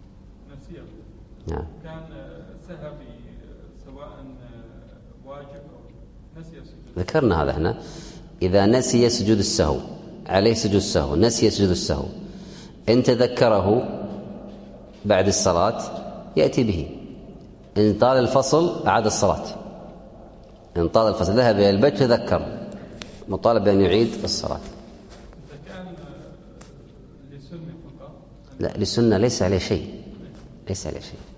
نعم، كان سهوي سواء واجب أو نسي سجود، ذكرنا هذا احنا، إذا نسي سجود السهو عليه سجود السهو، نسي سجود السهو إن تذكره بعد الصلاة يأتي به، إن طال الفصل أعاد الصلاة، إن طال الفصل ذهب إلى البيت تذكر مطالب أن يعيد الصلاة. إذا كان لسنة فقط؟ لا، لسنة ليس عليه شيء. صفة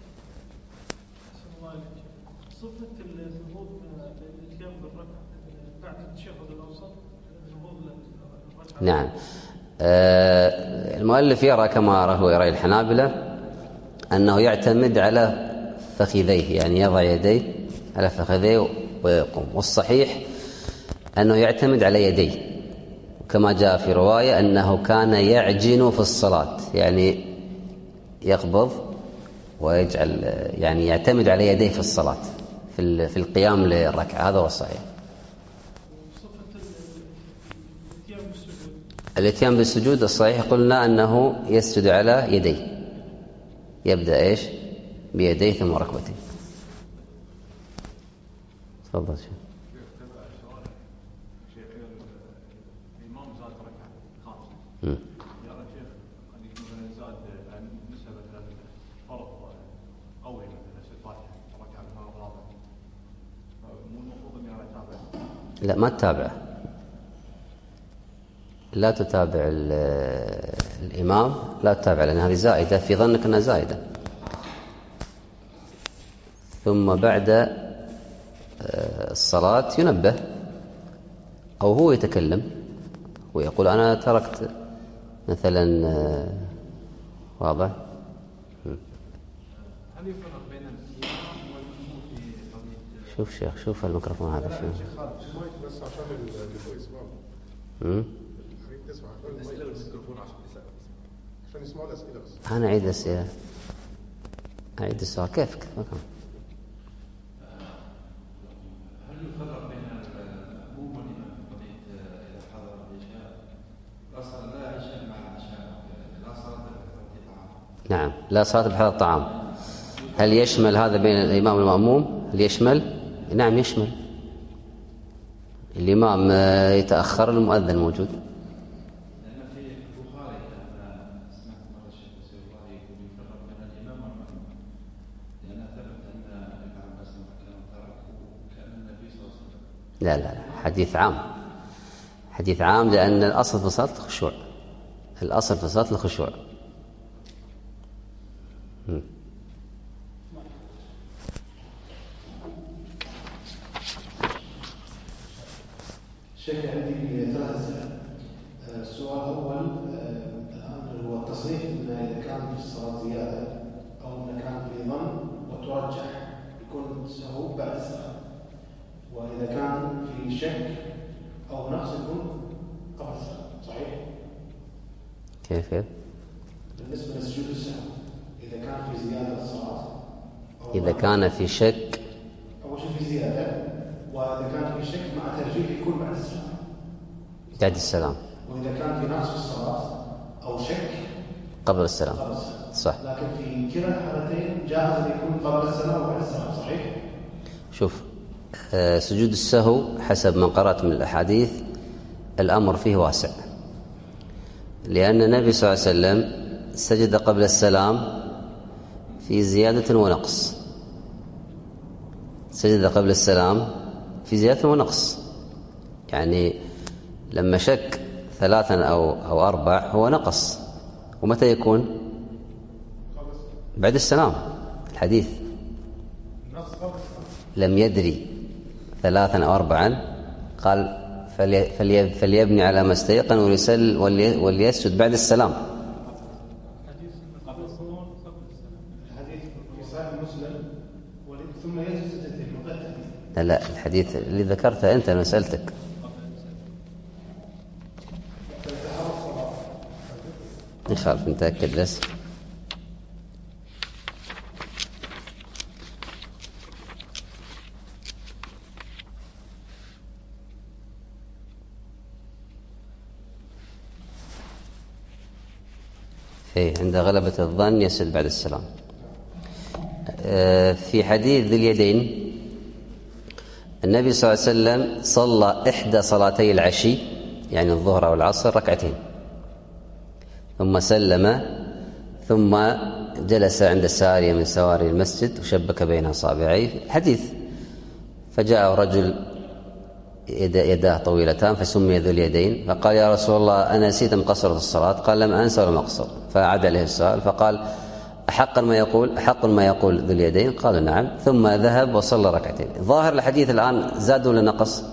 النهوض القيام بالركعة بعد التشهد الأوسط، النهوض للركعة. نعم. المؤلف يرى كما يرى الحنابلة أنه يعتمد على فخذيه، يعني يضع يديه على فخذيه ويقوم، والصحيح أنه يعتمد على يديه كما جاء في رواية أنه كان يعجن في الصلاة، يعني يقبض ويجعل، يعني يعتمد على يديه في الصلاة في القيام للركعة. هذا هو الصحيح. الاتيان بالسجود الصحيح قلنا أنه يسجد على يديه، يبدأ إيش؟ بيديه ثم ركبتين. تفضل شيخ. الإمام زاد ركعة خامسة. يا شيخ قد يكون مثلا زاد نسبة مثلا فرض قوي مثلا الفاتحة ركعة الرابعة، مو المفروض إني أنا أتابع؟ لا، ما تتابعه، لا تتابع الإمام، لا تتابع، لأن هذه زائدة في ظنك أنها زائدة. ثم بعد الصلاة ينبه، أو هو يتكلم ويقول أنا تركت مثلا. واضح؟ هل يفرق بين الإمام والمأموم في قضية؟ شوف شيخ، شوف الميكروفون هذا شو. شيخ خالد بس عشان اللي يسمعوا. تسمع الميكروفون عشان يسمعوا الأسئلة بس. أنا أعيد الأسئلة، أعيد السؤال كيفك؟ هل يفرق بين المأموم والإمام في قضية إذا حضر العشاء لا عشاء مع العشاء لا صلاة بحضرة الطعام؟ نعم، لا صلاة بحضرة الطعام. هل يشمل هذا بين الإمام والمأموم؟ هل يشمل؟ نعم يشمل. الإمام يتأخر، المؤذن موجود. لأن في البخاري أنا سمعت مرة الشيخ الله يقول يفرق بين الإمام والمأموم، لأن ثبت أن ابن عباس كان ترك كأن النبي صلى الله عليه وسلم. لا لا لا، حديث عام، حديث عام، لأن الأصل في الصلاة الخشوع، الأصل في الصلاة الخشوع. شيخ عندي 3 أسئلة. السؤال الأول الآن هو التصريف إذا كان في الصلاة زيادة أو إذا كان في ظن وترجح يكون سهو بعد السلام، وإذا كان في شك أو نقص يكون قبل السلام، صحيح؟ كيف؟ بالنسبة لسجود السهو إذا كان في زيادة الصلاة، إذا كان في شك، أول شيء في زيادة، وإذا كان في شك مع ترجيح يكون بعد السلام. بعد السلام. وإذا كان في نقص الصلاة أو شك قبل السلام. صح. لكن في كلا الحالتين جاهز أن يكون قبل السلام وبعد السلام، صحيح؟ شوف، سجود السهو حسب من قرأت من الأحاديث الأمر فيه واسع، لأن النبي صلى الله عليه وسلم سجد قبل السلام في زيادة ونقص، سجد قبل السلام في زيادة ونقص، يعني لما شك 3 أو 4 هو نقص. ومتى يكون؟ بعد السلام. الحديث لم يدري 3 أو 4 قال فليبني على ما استيقن وليسجد بعد السلام. الحديث في صحيح مسلم ثم يسجد سجدتين مقدمة. لا، الحديث اللي ذكرته أنت، أنا سألتك. نخاف نتأكد بس. عند غلبة الظن يسجد بعد السلام. في حديث ذي اليدين النبي صلى الله عليه وسلم صلى إحدى صلاتي العشي، يعني الظهر أو العصر، 2 ثم سلم، ثم جلس عند سارية من سواري المسجد وشبك بين أصابعيه. حديث: فجاء رجل يداه طويلتان فسمي ذو اليدين، فقال: يا رسول الله، أنا نسيت أم قصرت الصلاة؟ قال: لم أنسى ولم أقصر. فأعاد عليه السؤال فقال: أحق ما يقول ذو اليدين؟ قال: نعم. ثم ذهب وصلى 2. ظاهر الحديث الآن زاد ولا نقص؟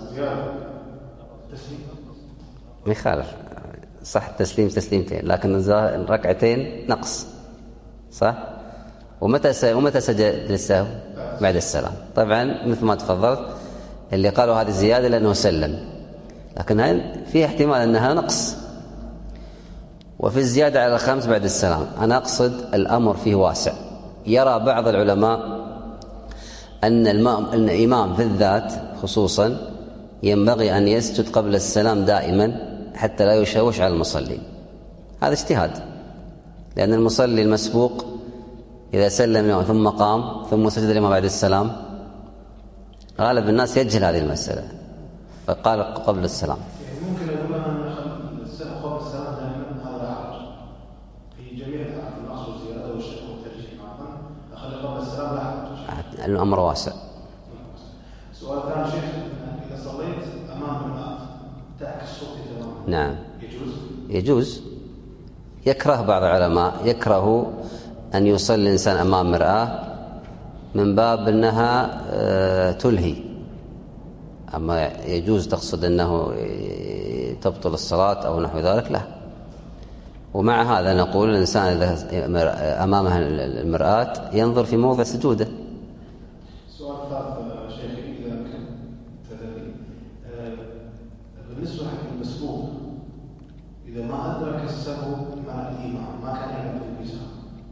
ما يخالف، صح، تسليمتين، لكن 2 نقص، صح. ومتى سجد للسهو؟ بعد السلام. طبعا مثل ما تفضلت، اللي قالوا هذه زيادة لأنه سلم، لكن هاي فيها احتمال أنها نقص. وفي الزيادة على 5 بعد السلام أنا أقصد الأمر فيه واسع. يرى بعض العلماء أن الإمام في الذات خصوصا ينبغي أن يسجد قبل السلام دائما حتى لا يشوش على المصلين. هذا اجتهاد، لأن المصلي المسبوق إذا سلم ثم قام ثم سجد الإمام بعد السلام غالب الناس يجهل هذه المسألة، فقال قبل السلام. يعني ممكن أقول أن السلام قبل السلام دائما هذا لا حرج في جميع النقص والزيادة والشك والترجيح معا، أخلي قبل السلام لا حرج. الأمر واسع. سؤال ثاني شيخ، إذا صليت أمام المرأة تعكس صوتي تماما نعم يجوز؟ يكره بعض العلماء يكره أن يصلي الإنسان أمام مرآة من باب أنها تلهي، أما يجوز تقصد أنه تبطل الصلاة أو نحو ذلك لا. ومع هذا نقول الإنسان إذا أمامها المرآة ينظر في موضع سجوده. سؤال ثالث شيخ إذا كان تدري بالنسبة للمسبوق إذا ما أدرك السهو مع الإمام ما كان يعرف البسام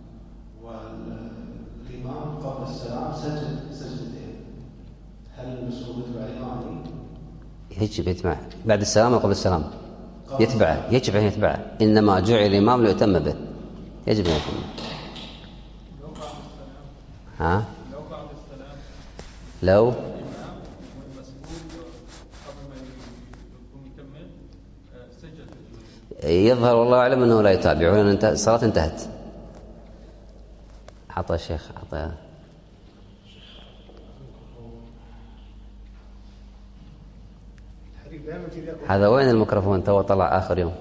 والإمام قبل السلام سجدتين، هل المسبوق يتبع الإمام؟ يتبع بعد السلام أو قبل السلام؟ يتبعه. إنما جعل الإمام ليؤتم به، يجب أن يتم. ها؟ لو يظهر والله أعلم أنه لا يتابعون، الصلاة انتهت. عطى الشيخ عطى. هذا وين الميكروفون؟ تو طلع آخر يوم.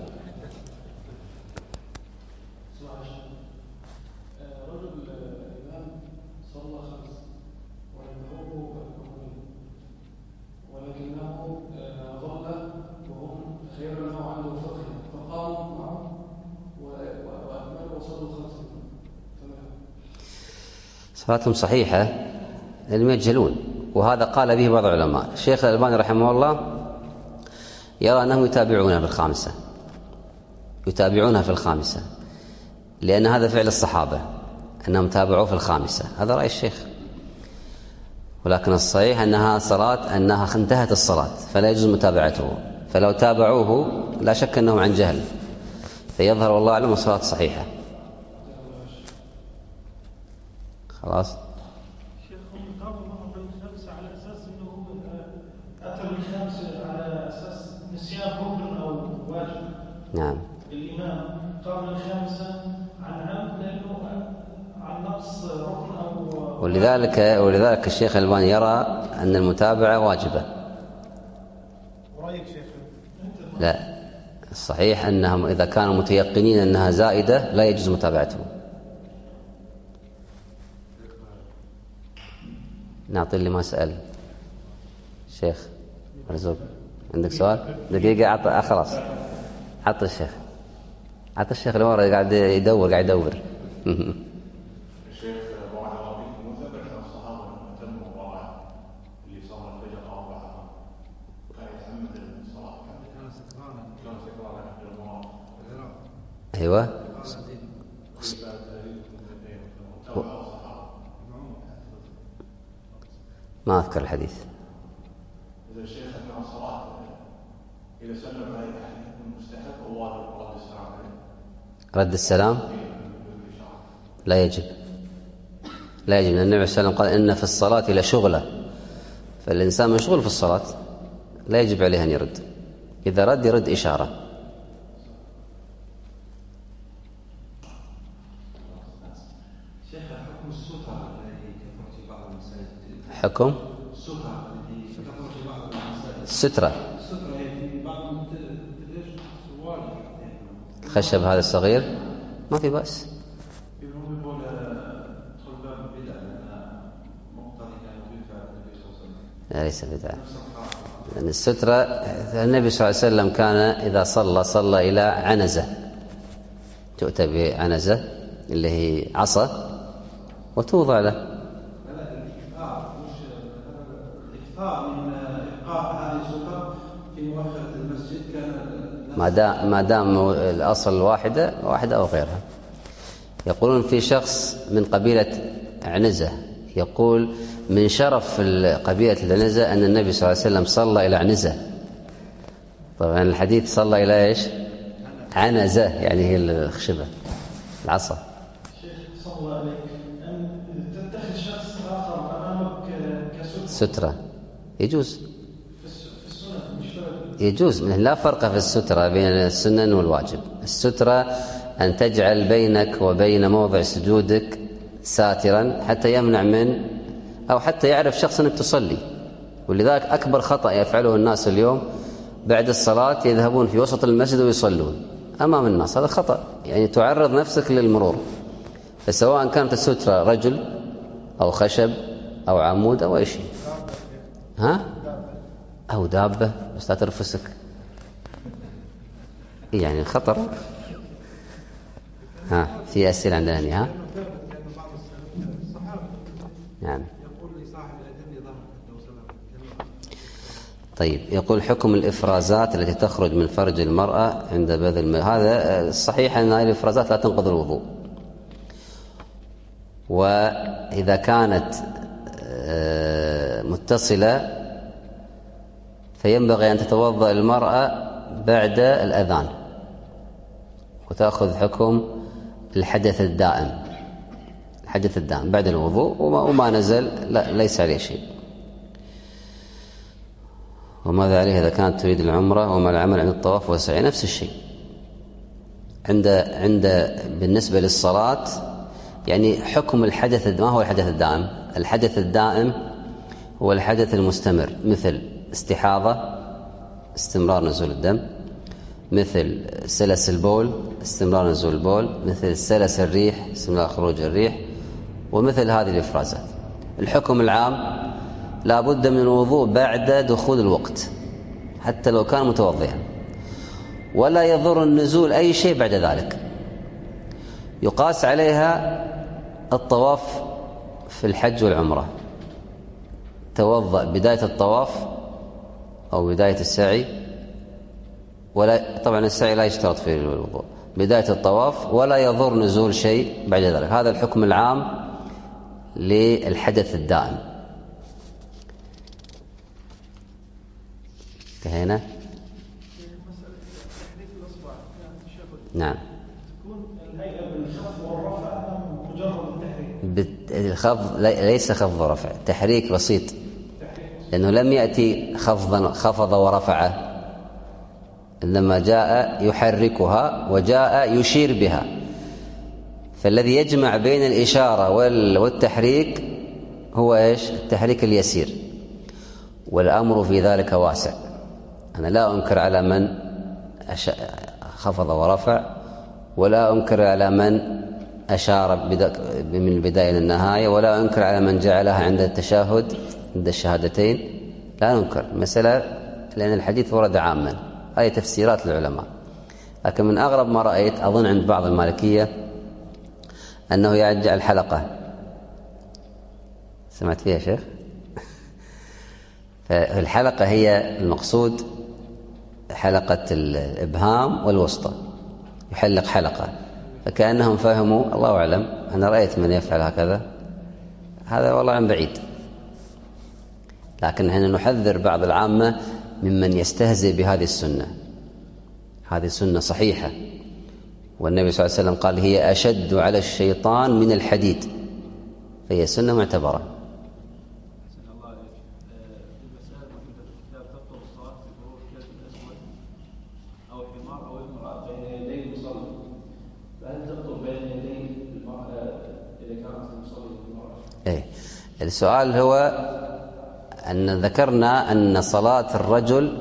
صلاتهم صحيحة لم يجهلون، وهذا قال به بعض العلماء. الشيخ الألباني رحمه الله يرى أنهم يتابعونها في الخامسة لأن هذا فعل الصحابة أنهم تابعوه في الخامسة، هذا رأي الشيخ. ولكن الصحيح أنها انتهت الصلاة فلا يجوز متابعته، فلو تابعوه لا شك أنهم عن جهل، فيظهر والله أعلم الصلاة صحيحة. خلاص. شيخ قام معه بالخمسة على أساس أنه أتى بالخمسة على أساس نسيان ركن أو واجب. نعم. الإمام قام بالخمسة عن عمد لأنه عن نقص ركن أو ولذلك الشيخ الألباني يرى أن المتابعة واجبة. ورأيك شيخ؟ لا، الصحيح أنهم إذا كانوا متيقنين أنها زائدة لا يجوز متابعته. نعطي اللي ما سأل. شيخ مرزوق عندك سؤال؟ دقيقة. عطى خلاص. عطى الشيخ اللي ورا قاعد يدور. الشيخ بارك الله فيكم مثبت عن الصحابة لما تموا الرابعة اللي صار الفجر 4 وكان يتعمد الصلاة كان سكرانا عند المرأة. أيوة. ما أذكر الحديث. إذا الشيخ أثناء الصلاة إذا سلم عليه أحد مستحب أو واجب رد السلام عليه؟ رد السلام لا يجب، لأن النبي صلى الله عليه وسلم قال إن في الصلاة لشغلة، فالإنسان مشغول في الصلاة لا يجب عليه أن يرد. إذا رد يرد إشارة. حكم السترة الخشب هذا الصغير ما في بأس. لا ليس بدعة، لأن السترة النبي صلى الله عليه وسلم كان إذا صلى إلى عنزة، تؤتى بعنزة اللي هي عصا وتوضع له. من إبقاء هذه السترة في مؤخرة المسجد ما دام الأصل واحدة أو غيرها. يقولون في شخص من قبيلة عنزة يقول من شرف قبيلة العنزة أن النبي صلى الله عليه وسلم صلى إلى عنزة. طبعا الحديث صلى إلى إيش؟ عنزة، يعني هي الخشبة العصا. شيخ صلى الله عليك أن تتخذ شخص آخر أمامك سترة يجوز في السنة مش يجوز. لا فرق في السترة بين السنن والواجب. السترة أن تجعل بينك وبين موضع سجودك ساترا حتى يمنع من أو حتى يعرف شخص أنك تصلي. ولذلك أكبر خطأ يفعله الناس اليوم بعد الصلاة يذهبون في وسط المسجد ويصلون أمام الناس. هذا خطأ، يعني تعرض نفسك للمرور. فسواء كانت السترة رجل أو خشب أو عمود أو أي شيء، أو دابة، بس لا ترفسك، يعني خطر. في أسئلة عندنا هنا. نعم. طيب، يقول حكم الإفرازات التي تخرج من فرج المرأة عند بذل هذا الصحيح أن هذه الإفرازات لا تنقض الوضوء، وإذا كانت متصلة فينبغي أن تتوضأ المرأة بعد الأذان وتأخذ حكم الحدث الدائم. الحدث الدائم بعد الوضوء وما نزل ليس عليه شيء. وماذا عليه إذا كانت تريد العمرة وما العمل عند الطواف والسعي؟ نفس الشيء. بالنسبة للصلاة يعني حكم الحدث. ما هو الحدث الدائم؟ الحدث الدائم هو الحدث المستمر، مثل استحاضة استمرار نزول الدم، مثل سلس البول استمرار نزول البول، مثل سلس الريح استمرار خروج الريح، ومثل هذه الإفرازات. الحكم العام لا بد من الوضوء بعد دخول الوقت حتى لو كان متوضئا، ولا يضر النزول أي شيء بعد ذلك. يقاس عليها الطواف في الحج والعمرة. توضأ بداية الطواف أو بداية السعي، ولا طبعا السعي لا يشترط في الوضوء، بداية الطواف، ولا يضر نزول شيء بعد ذلك. هذا الحكم العام للحدث الدائم. انتهينا. نعم. تكون الهيئة بالخفض والرفع أم مجرد التحريك؟ الخفض ليس خفض ورفع، تحريك بسيط، لأنه لم يأتي خفض ورفعه، إنما جاء يحركها وجاء يشير بها. فالذي يجمع بين الإشارة والتحريك هو إيش؟ التحريك اليسير، والأمر في ذلك واسع. أنا لا أنكر على من خفض ورفع، ولا أنكر على من أشار من البداية للنهاية، ولا أنكر على من جعلها عند التشهد عند الشهادتين. لا ننكر المسألة، لأن الحديث ورد عاما. هذه تفسيرات العلماء. لكن من أغرب ما رأيت أظن عند بعض المالكية أنه يجعل حلقة. سمعت فيها شيخ؟ فالحلقة هي المقصود حلقة الإبهام والوسطى، يحلق حلقة، فكأنهم فهموا، الله أعلم، أنا رأيت من يفعل هكذا، هذا والله عن بعيد. لكن نحن نحذر بعض العامة ممن يستهزئ بهذه السنة. هذه سنة صحيحة، والنبي صلى الله عليه وسلم قال هي أشد على الشيطان من الحديد، فهي سنة معتبرة. السؤال هو أن ذكرنا أن صلاة الرجل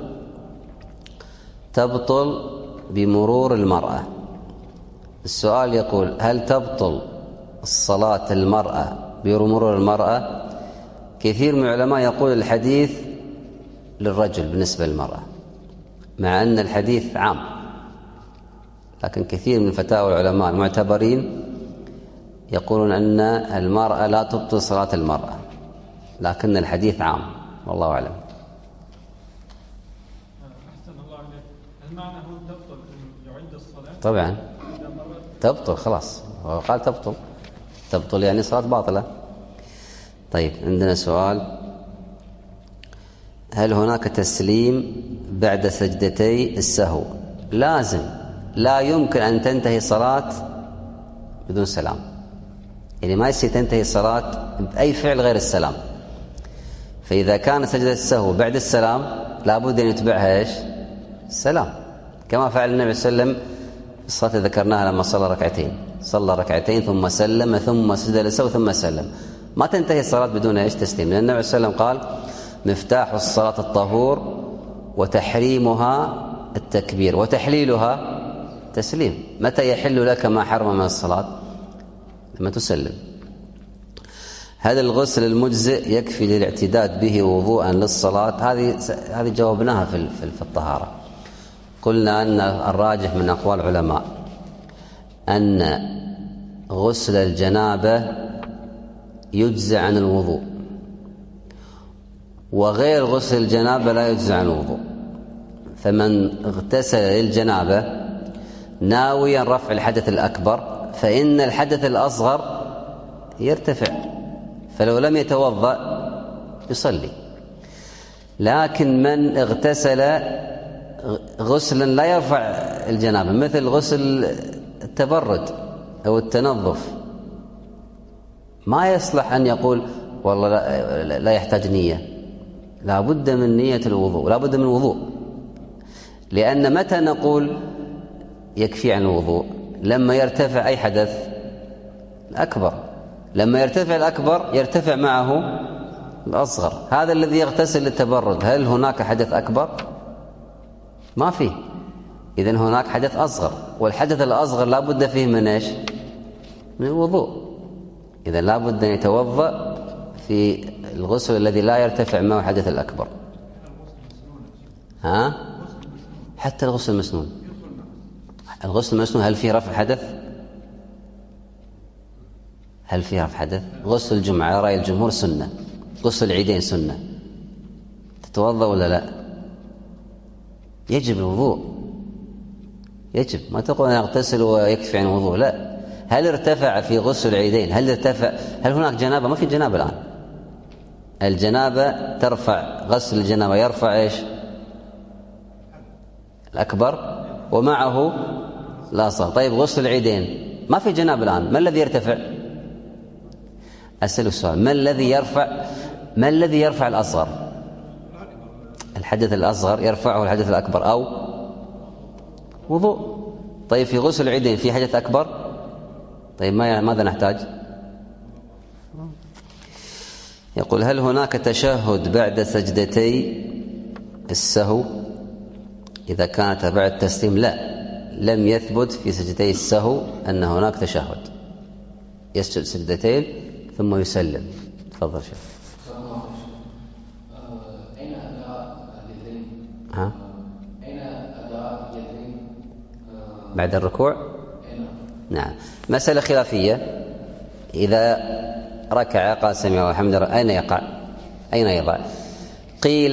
تبطل بمرور المرأة. السؤال يقول هل تبطل الصلاة المرأة بمرور المرأة؟ كثير من العلماء يقول الحديث للرجل بالنسبة للمرأة، مع أن الحديث عام، لكن كثير من فتاوى العلماء المعتبرين يقولون أن المرأة لا تبطل صلاة المرأة، لكن الحديث عام، والله أعلم. الله عليه، هل معنى هون تبطل أن يعد الصلاة؟ طبعا تبطل، خلاص هو قال تبطل يعني صلاة باطلة. طيب عندنا سؤال: هل هناك تسليم بعد سجدتي السهو؟ لازم، لا يمكن أن تنتهي الصلاة بدون سلام، يعني ما يصير تنتهي الصلاة بأي فعل غير السلام. فإذا كان سجدة السهو بعد السلام لابد أن يتبعها إيش؟ السلام، كما فعل النبي صلى الله عليه وسلم في الصلاة اللي ذكرناها لما صلى ركعتين ثم سلم ثم سجد للسهو ثم سلم. ما تنتهي الصلاة بدون إيش؟ تسليم، لأن النبي صلى الله عليه وسلم قال: مفتاح الصلاة الطهور وتحريمها التكبير وتحليلها تسليم. متى يحل لك ما حرم من الصلاة؟ لما تسلم. هل الغسل المجزئ يكفي للاعتداد به وضوءا للصلاة؟ هذه جاوبناها في الطهارة. قلنا أن الراجح من أقوال العلماء أن غسل الجنابة يجزئ عن الوضوء، وغير غسل الجنابة لا يجزئ عن الوضوء. فمن اغتسل للجنابة ناويا رفع الحدث الأكبر فإن الحدث الأصغر يرتفع، فلو لم يتوضأ يصلي. لكن من اغتسل غسلا لا يرفع الجنابة، مثل غسل التبرد أو التنظف، ما يصلح أن يقول والله لا يحتاج نية، لا بد من نية الوضوء، لا بد من الوضوء. لأن متى نقول يكفي عن الوضوء؟ لما يرتفع أي حدث الأكبر، لما يرتفع الأكبر يرتفع معه الأصغر. هذا الذي يغتسل للتبرد هل هناك حدث أكبر؟ ما فيه. إذن هناك حدث أصغر، والحدث الأصغر لا بد فيه من إيش؟ من الوضوء. إذن لا بد أن يتوضأ في الغسل الذي لا يرتفع معه الحدث الأكبر. حتى الغسل المسنون، الغسل المسنون هل فيه رفع حدث؟ هل فيه رفع حدث؟ غسل الجمعة على رأي الجمهور سنة، غسل العيدين سنة. تتوضأ ولا لا؟ يجب الوضوء، يجب. ما تقول أنا أغتسل ويكفي عن الوضوء، لا. هل ارتفع في غسل العيدين؟ هل هناك جنابة؟ ما في جنابة الآن. الجنابة ترفع، غسل الجنابة يرفع إيش؟ الأكبر ومعه الأصغر. طيب غسل العيدين ما في جنابة الآن، ما الذي يرتفع؟ أسأل السؤال: ما الذي يرفع الأصغر؟ الحدث الأصغر يرفعه الحدث الأكبر أو وضوء. طيب في غسل العيدين في حدث أكبر؟ طيب ماذا نحتاج؟ يقول: هل هناك تشهد بعد سجدتي السهو إذا كانت بعد التسليم؟ لا، لم يثبت في سجدتي السهو أن هناك تشهد. يسجد سجدتين ثم يسلم. تفضل شيخ. أين أداء اليدين؟ أين أداء اليدين بعد الركوع؟ نعم، مسألة خلافية. إذا ركع قال سمع الله الحمد لله، أين يقع؟ أين يضع؟ قيل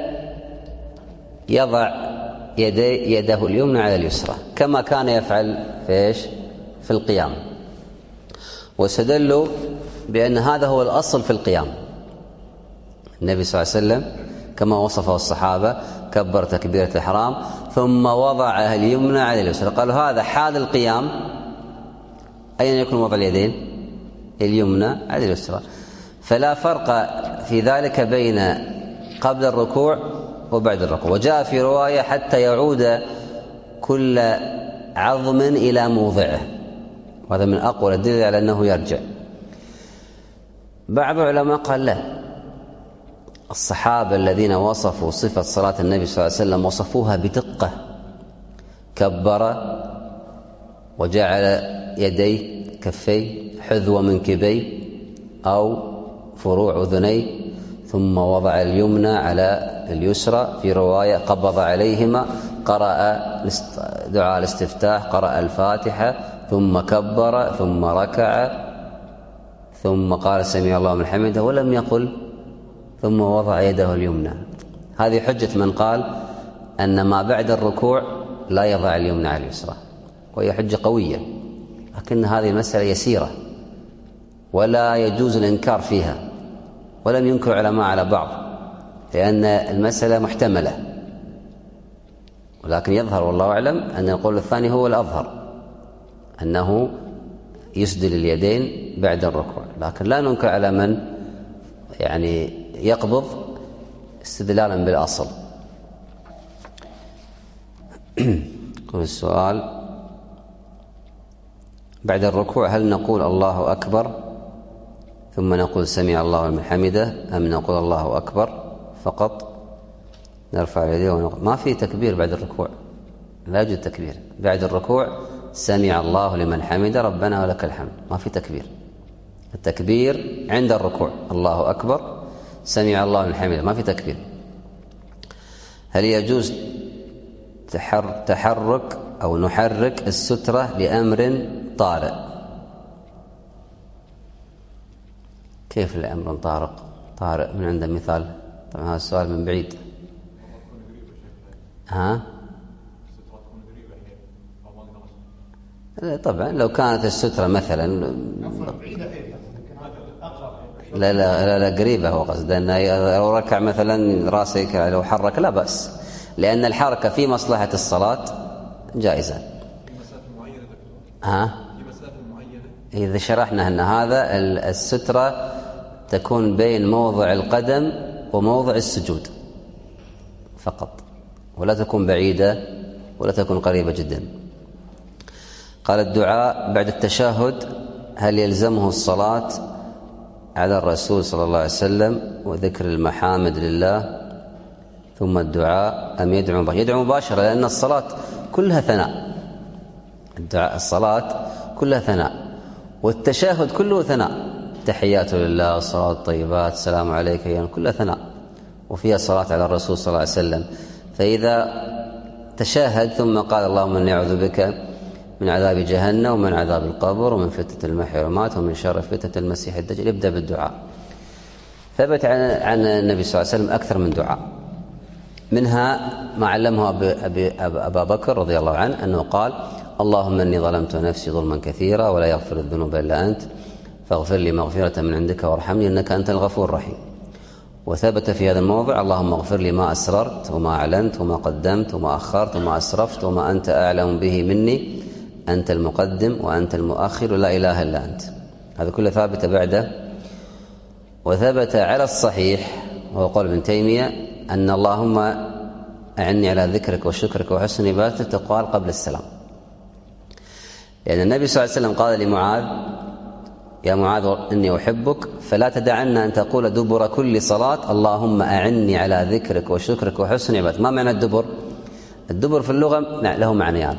يضع يده اليمنى على اليسرى كما كان يفعل في القيام، واستدلوا بأن هذا هو الأصل في القيام. النبي صلى الله عليه وسلم كما وصفه الصحابة: كبر تكبيرة الإحرام ثم وضع اليمنى على اليسرى. قالوا هذا حال القيام. أين يكون وضع اليدين؟ اليمنى على اليسرى. فلا فرق في ذلك بين قبل الركوع وبعد الركوع. وجاء في رواية حتى يعود كل عظم إلى موضعه، وهذا من أقوى الدليل على أنه يرجع. بعض العلماء قال لا، الصحابة الذين وصفوا صفة صلاة النبي صلى الله عليه وسلم وصفوها بدقة. كبر وجعل يديه كفيه حذو منكبيه أو فروع أذنيه، ثم وضع اليمنى على اليسرى. في رواية قبض عليهما، قرأ دعاء الاستفتاح، قرأ الفاتحة، ثم كبر، ثم ركع، ثم قال سمع الله لمن حمده، ولم يقل ثم وضع يده اليمنى. هذه حجة من قال أن ما بعد الركوع لا يضع اليمنى على اليسرى، وهي حجة قوية، لكن هذه المسألة يسيرة ولا يجوز الإنكار فيها، ولم ينكر علماء على بعض، لأن المسألة محتملة، ولكن يظهر والله أعلم أن القول الثاني هو الأظهر، أنه يسدل اليدين بعد الركوع، لكن لا ننكر على من يعني يقبض استدلالا بالأصل. السؤال: بعد الركوع هل نقول الله أكبر ثم نقول سمع الله لمن حمده، أم نقول الله أكبر فقط نرفع يديه ونقول؟ ما في تكبير بعد الركوع، لا يوجد تكبير بعد الركوع. سمع الله لمن حمده ربنا ولك الحمد، ما في تكبير. التكبير عند الركوع الله أكبر، سمع الله لمن حمده، ما في تكبير. هل يجوز تحرك أو نحرك السترة لأمر طارئ؟ كيف لأمر طارئ من عند مثال؟ طبعا هذا السؤال من بعيد. طبعا لو كانت السترة مثلا لا قريبة، هو قصد أنه لو ركع مثلا راسه لو حرك لا بأس، لأن الحركة في مصلحة الصلاة جائزة. في مسافة معينة في مسافة معينة إذا شرحنا أن هذا السترة تكون بين موضع القدم وموضع السجود فقط، ولا تكون بعيدة ولا تكون قريبة جدا. قال: الدعاء بعد التشهد هل يلزمه الصلاة على الرسول صلى الله عليه وسلم وذكر المحامد لله ثم الدعاء، أم يدعو مباشرة؟ لأن الصلاة كلها ثناء، الصلاة كلها ثناء، والتشهد كله ثناء، تحيات لله والصلاة الطيبات السلام عليك، يعني كلها ثناء وفيها صلاة على الرسول صلى الله عليه وسلم. فإذا تشهد ثم قال اللهم إني أعوذ بك من عذاب جهنم ومن عذاب القبر ومن فتنة المحيا والممات ومن شر فتنة المسيح الدجال، يبدأ بالدعاء. ثبت عن النبي صلى الله عليه وسلم أكثر من دعاء، منها ما علمه أبا بكر رضي الله عنه أنه قال: اللهم إني ظلمت نفسي ظلما كثيرا ولا يغفر الذنوب إلا أنت فاغفر لي مغفرة من عندك وارحمني إنك أنت الغفور الرحيم. وثبت في هذا الموضع: اللهم اغفر لي ما أسررت وما أعلنت وما قدمت وما أخرت وما أسرفت وما أنت أعلم به مني، أنت المقدم وأنت المؤخر لا إله إلا أنت. هذا كله ثابت بعده. وثبت على الصحيح وهو قول ابن تيمية أن اللهم أعني على ذكرك وشكرك وحسن عبادتك تقال قبل السلام، لأن النبي صلى الله عليه وسلم قال لمعاذ: يا معاذ إني أحبك فلا تدعنا أن تقول دبر كل صلاة اللهم أعني على ذكرك وشكرك وحسن عبادتك. ما معنى الدبر؟ الدبر في اللغة له معنيان: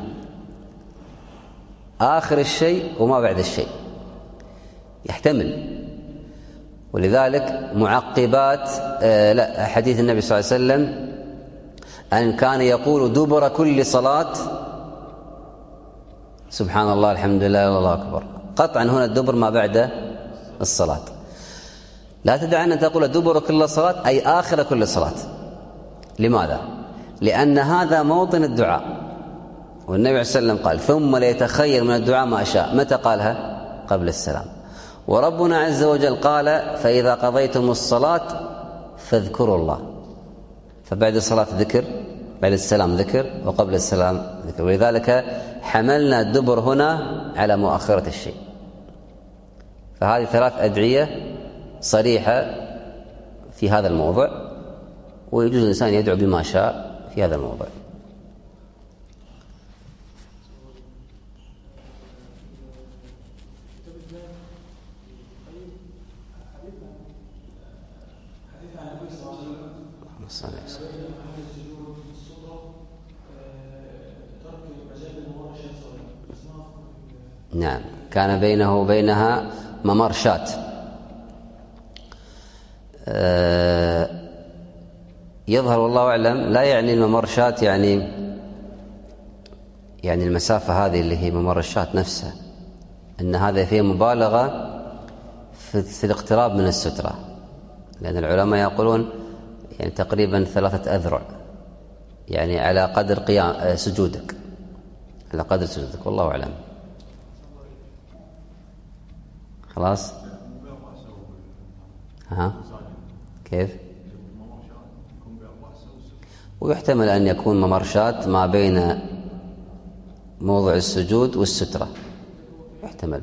آخر الشيء وما بعد الشيء، يحتمل. ولذلك معقبات حديث النبي صلى الله عليه وسلم أن كان يقول دبر كل صلاة سبحان الله الحمد لله والله أكبر. قطعا هنا الدبر ما بعد الصلاة. لا تدعنا أن تقول دبر كل صلاة أي آخر كل صلاة. لماذا؟ لأن هذا موطن الدعاء، والنبي عليه الصلاة والسلام قال: ثم ليتخير من الدعاء ما شاء. متى قالها؟ قبل السلام. وربنا عز وجل قال: فإذا قضيتم الصلاة فاذكروا الله. فبعد الصلاة ذكر، بعد السلام ذكر، وقبل السلام ذكر. ولذلك حملنا الدبر هنا على مؤخرة الشيء. فهذه 3 أدعية صريحة في هذا الموضع، ويجوز الإنسان يدعو بما شاء في هذا الموضع. نعم، كان بينه وبينها ممرشات. يظهر والله أعلم لا يعني الممرشات يعني المسافة هذه اللي هي ممر الشاة نفسها، أن هذا فيه مبالغة في الاقتراب من السترة، لأن العلماء يقولون يعني تقريبا 3 أذرع يعني على قدر قيام سجودك، على قدر سجودك، والله أعلم. خلاص. كيف؟ ويحتمل أن يكون ممرشات ما بين موضع السجود والسترة، يحتمل.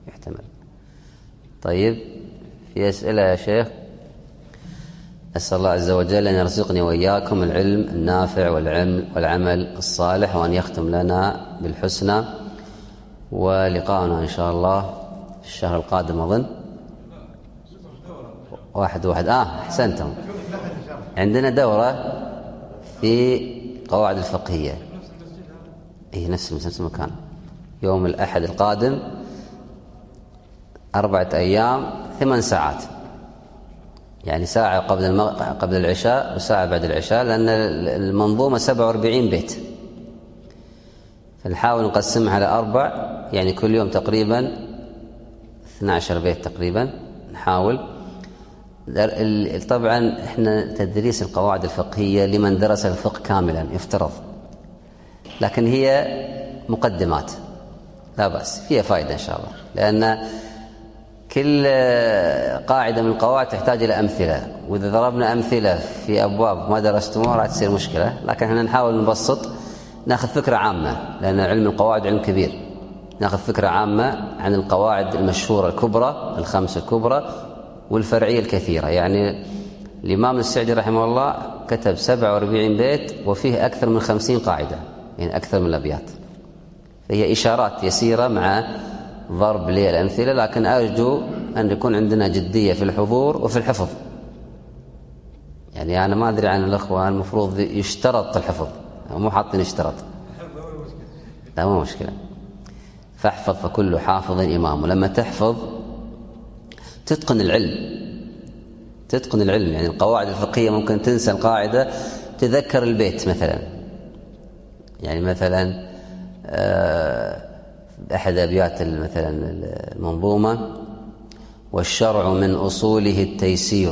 طيب، في أسئلة يا شيخ؟ أسأل الله عز وجل أن يرزقني وإياكم العلم النافع والعمل الصالح، وأن يختم لنا بالحسنى، ولقاءنا إن شاء الله في الشهر القادم أظن 1/1. أحسنتم. عندنا دورة في قواعد الفقهية، نفس المكان، يوم الأحد القادم 4 أيام 8 ساعات، يعني ساعة قبل العشاء وساعة بعد العشاء، لأن المنظومة 47 بيت، فنحاول نقسمها على 4، يعني كل يوم تقريبا 12 بيت تقريبا نحاول. طبعا احنا تدريس القواعد الفقهية لمن درس الفقه كاملا يفترض، لكن هي مقدمات لا بأس، فيها فائدة إن شاء الله، لأن كل قاعدة من القواعد تحتاج إلى أمثلة، وإذا ضربنا أمثلة في أبواب ما درستموها راح تصير مشكلة، لكن احنا نحاول نبسط، ناخذ فكرة عامة، لأن علم القواعد علم كبير، ناخذ فكرة عامة عن القواعد المشهورة الكبرى، ال5 الكبرى، والفرعية الكثيرة. يعني الإمام السعدي رحمه الله كتب 47 بيت وفيه أكثر من 50 قاعدة، يعني أكثر من الأبيات، فهي إشارات يسيرة مع ضرب للأمثلة، لكن أرجو أن يكون عندنا جدية في الحضور وفي الحفظ. يعني أنا ما أدري عن الأخوة، المفروض يشترط الحفظ، مو حاطين يشترط، لا مو مشكلة. فاحفظ فكل حافظ إمام، ولما تحفظ تتقن العلم. يعني القواعد الفقهية ممكن تنسى القاعدة تذكر البيت مثلا، يعني مثلا أحد أبيات مثلا المنظومة: والشرع من أصوله التيسير،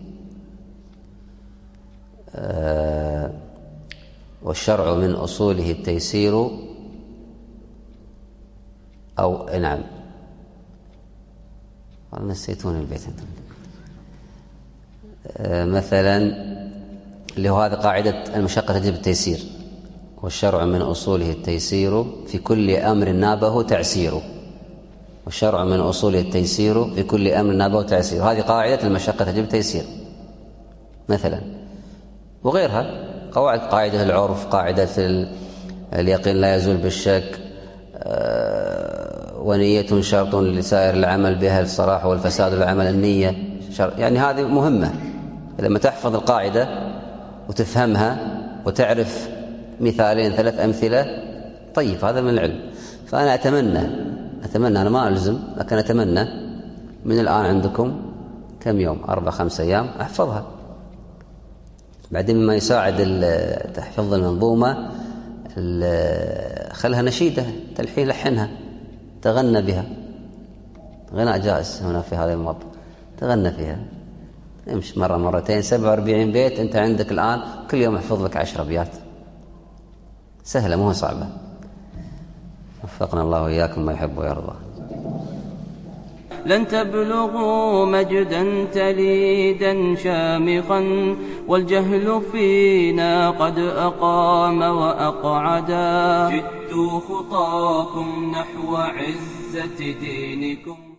والشرع من أصوله التيسير، أو نعم نسيتون البيت انتم. مثلا اللي هو هذا قاعدة المشقة تجلب التيسير: والشرع من أصوله التيسير في كل أمر نابه تعسير، والشرع من أصوله التيسير في كل أمر نابه تعسير. هذه قاعدة المشقة تجلب التيسير مثلا، وغيرها قاعدة العرف، قاعدة اليقين لا يزول بالشك، ونية شرط لسائر العمل بها الصلاح والفساد العمل النية، يعني هذه مهمة. لما تحفظ القاعدة وتفهمها وتعرف 2 3 أمثلة، طيب هذا من العلم. فأنا أتمنى أنا ما ألزم، لكن أتمنى من الآن عندكم كم يوم، 4 5 أيام أحفظها. بعدين مما يساعد تحفظ المنظومة، خلها نشيدة، تلحين لحنها، تغنى بها، غناء جائز هنا في هذا الموضوع، تغنى فيها، امشي مرة مرتين، 47 بيت أنت عندك الآن، كل يوم احفظ لك 10 أبيات، سهلة مو صعبة. وفقنا الله وإياكم ما يحب ويرضى. لن تبلغوا مجدا تليدا شامخا، والجهل فينا قد أقام وأقعدا، جدوا خطاكم نحو عزة دينكم.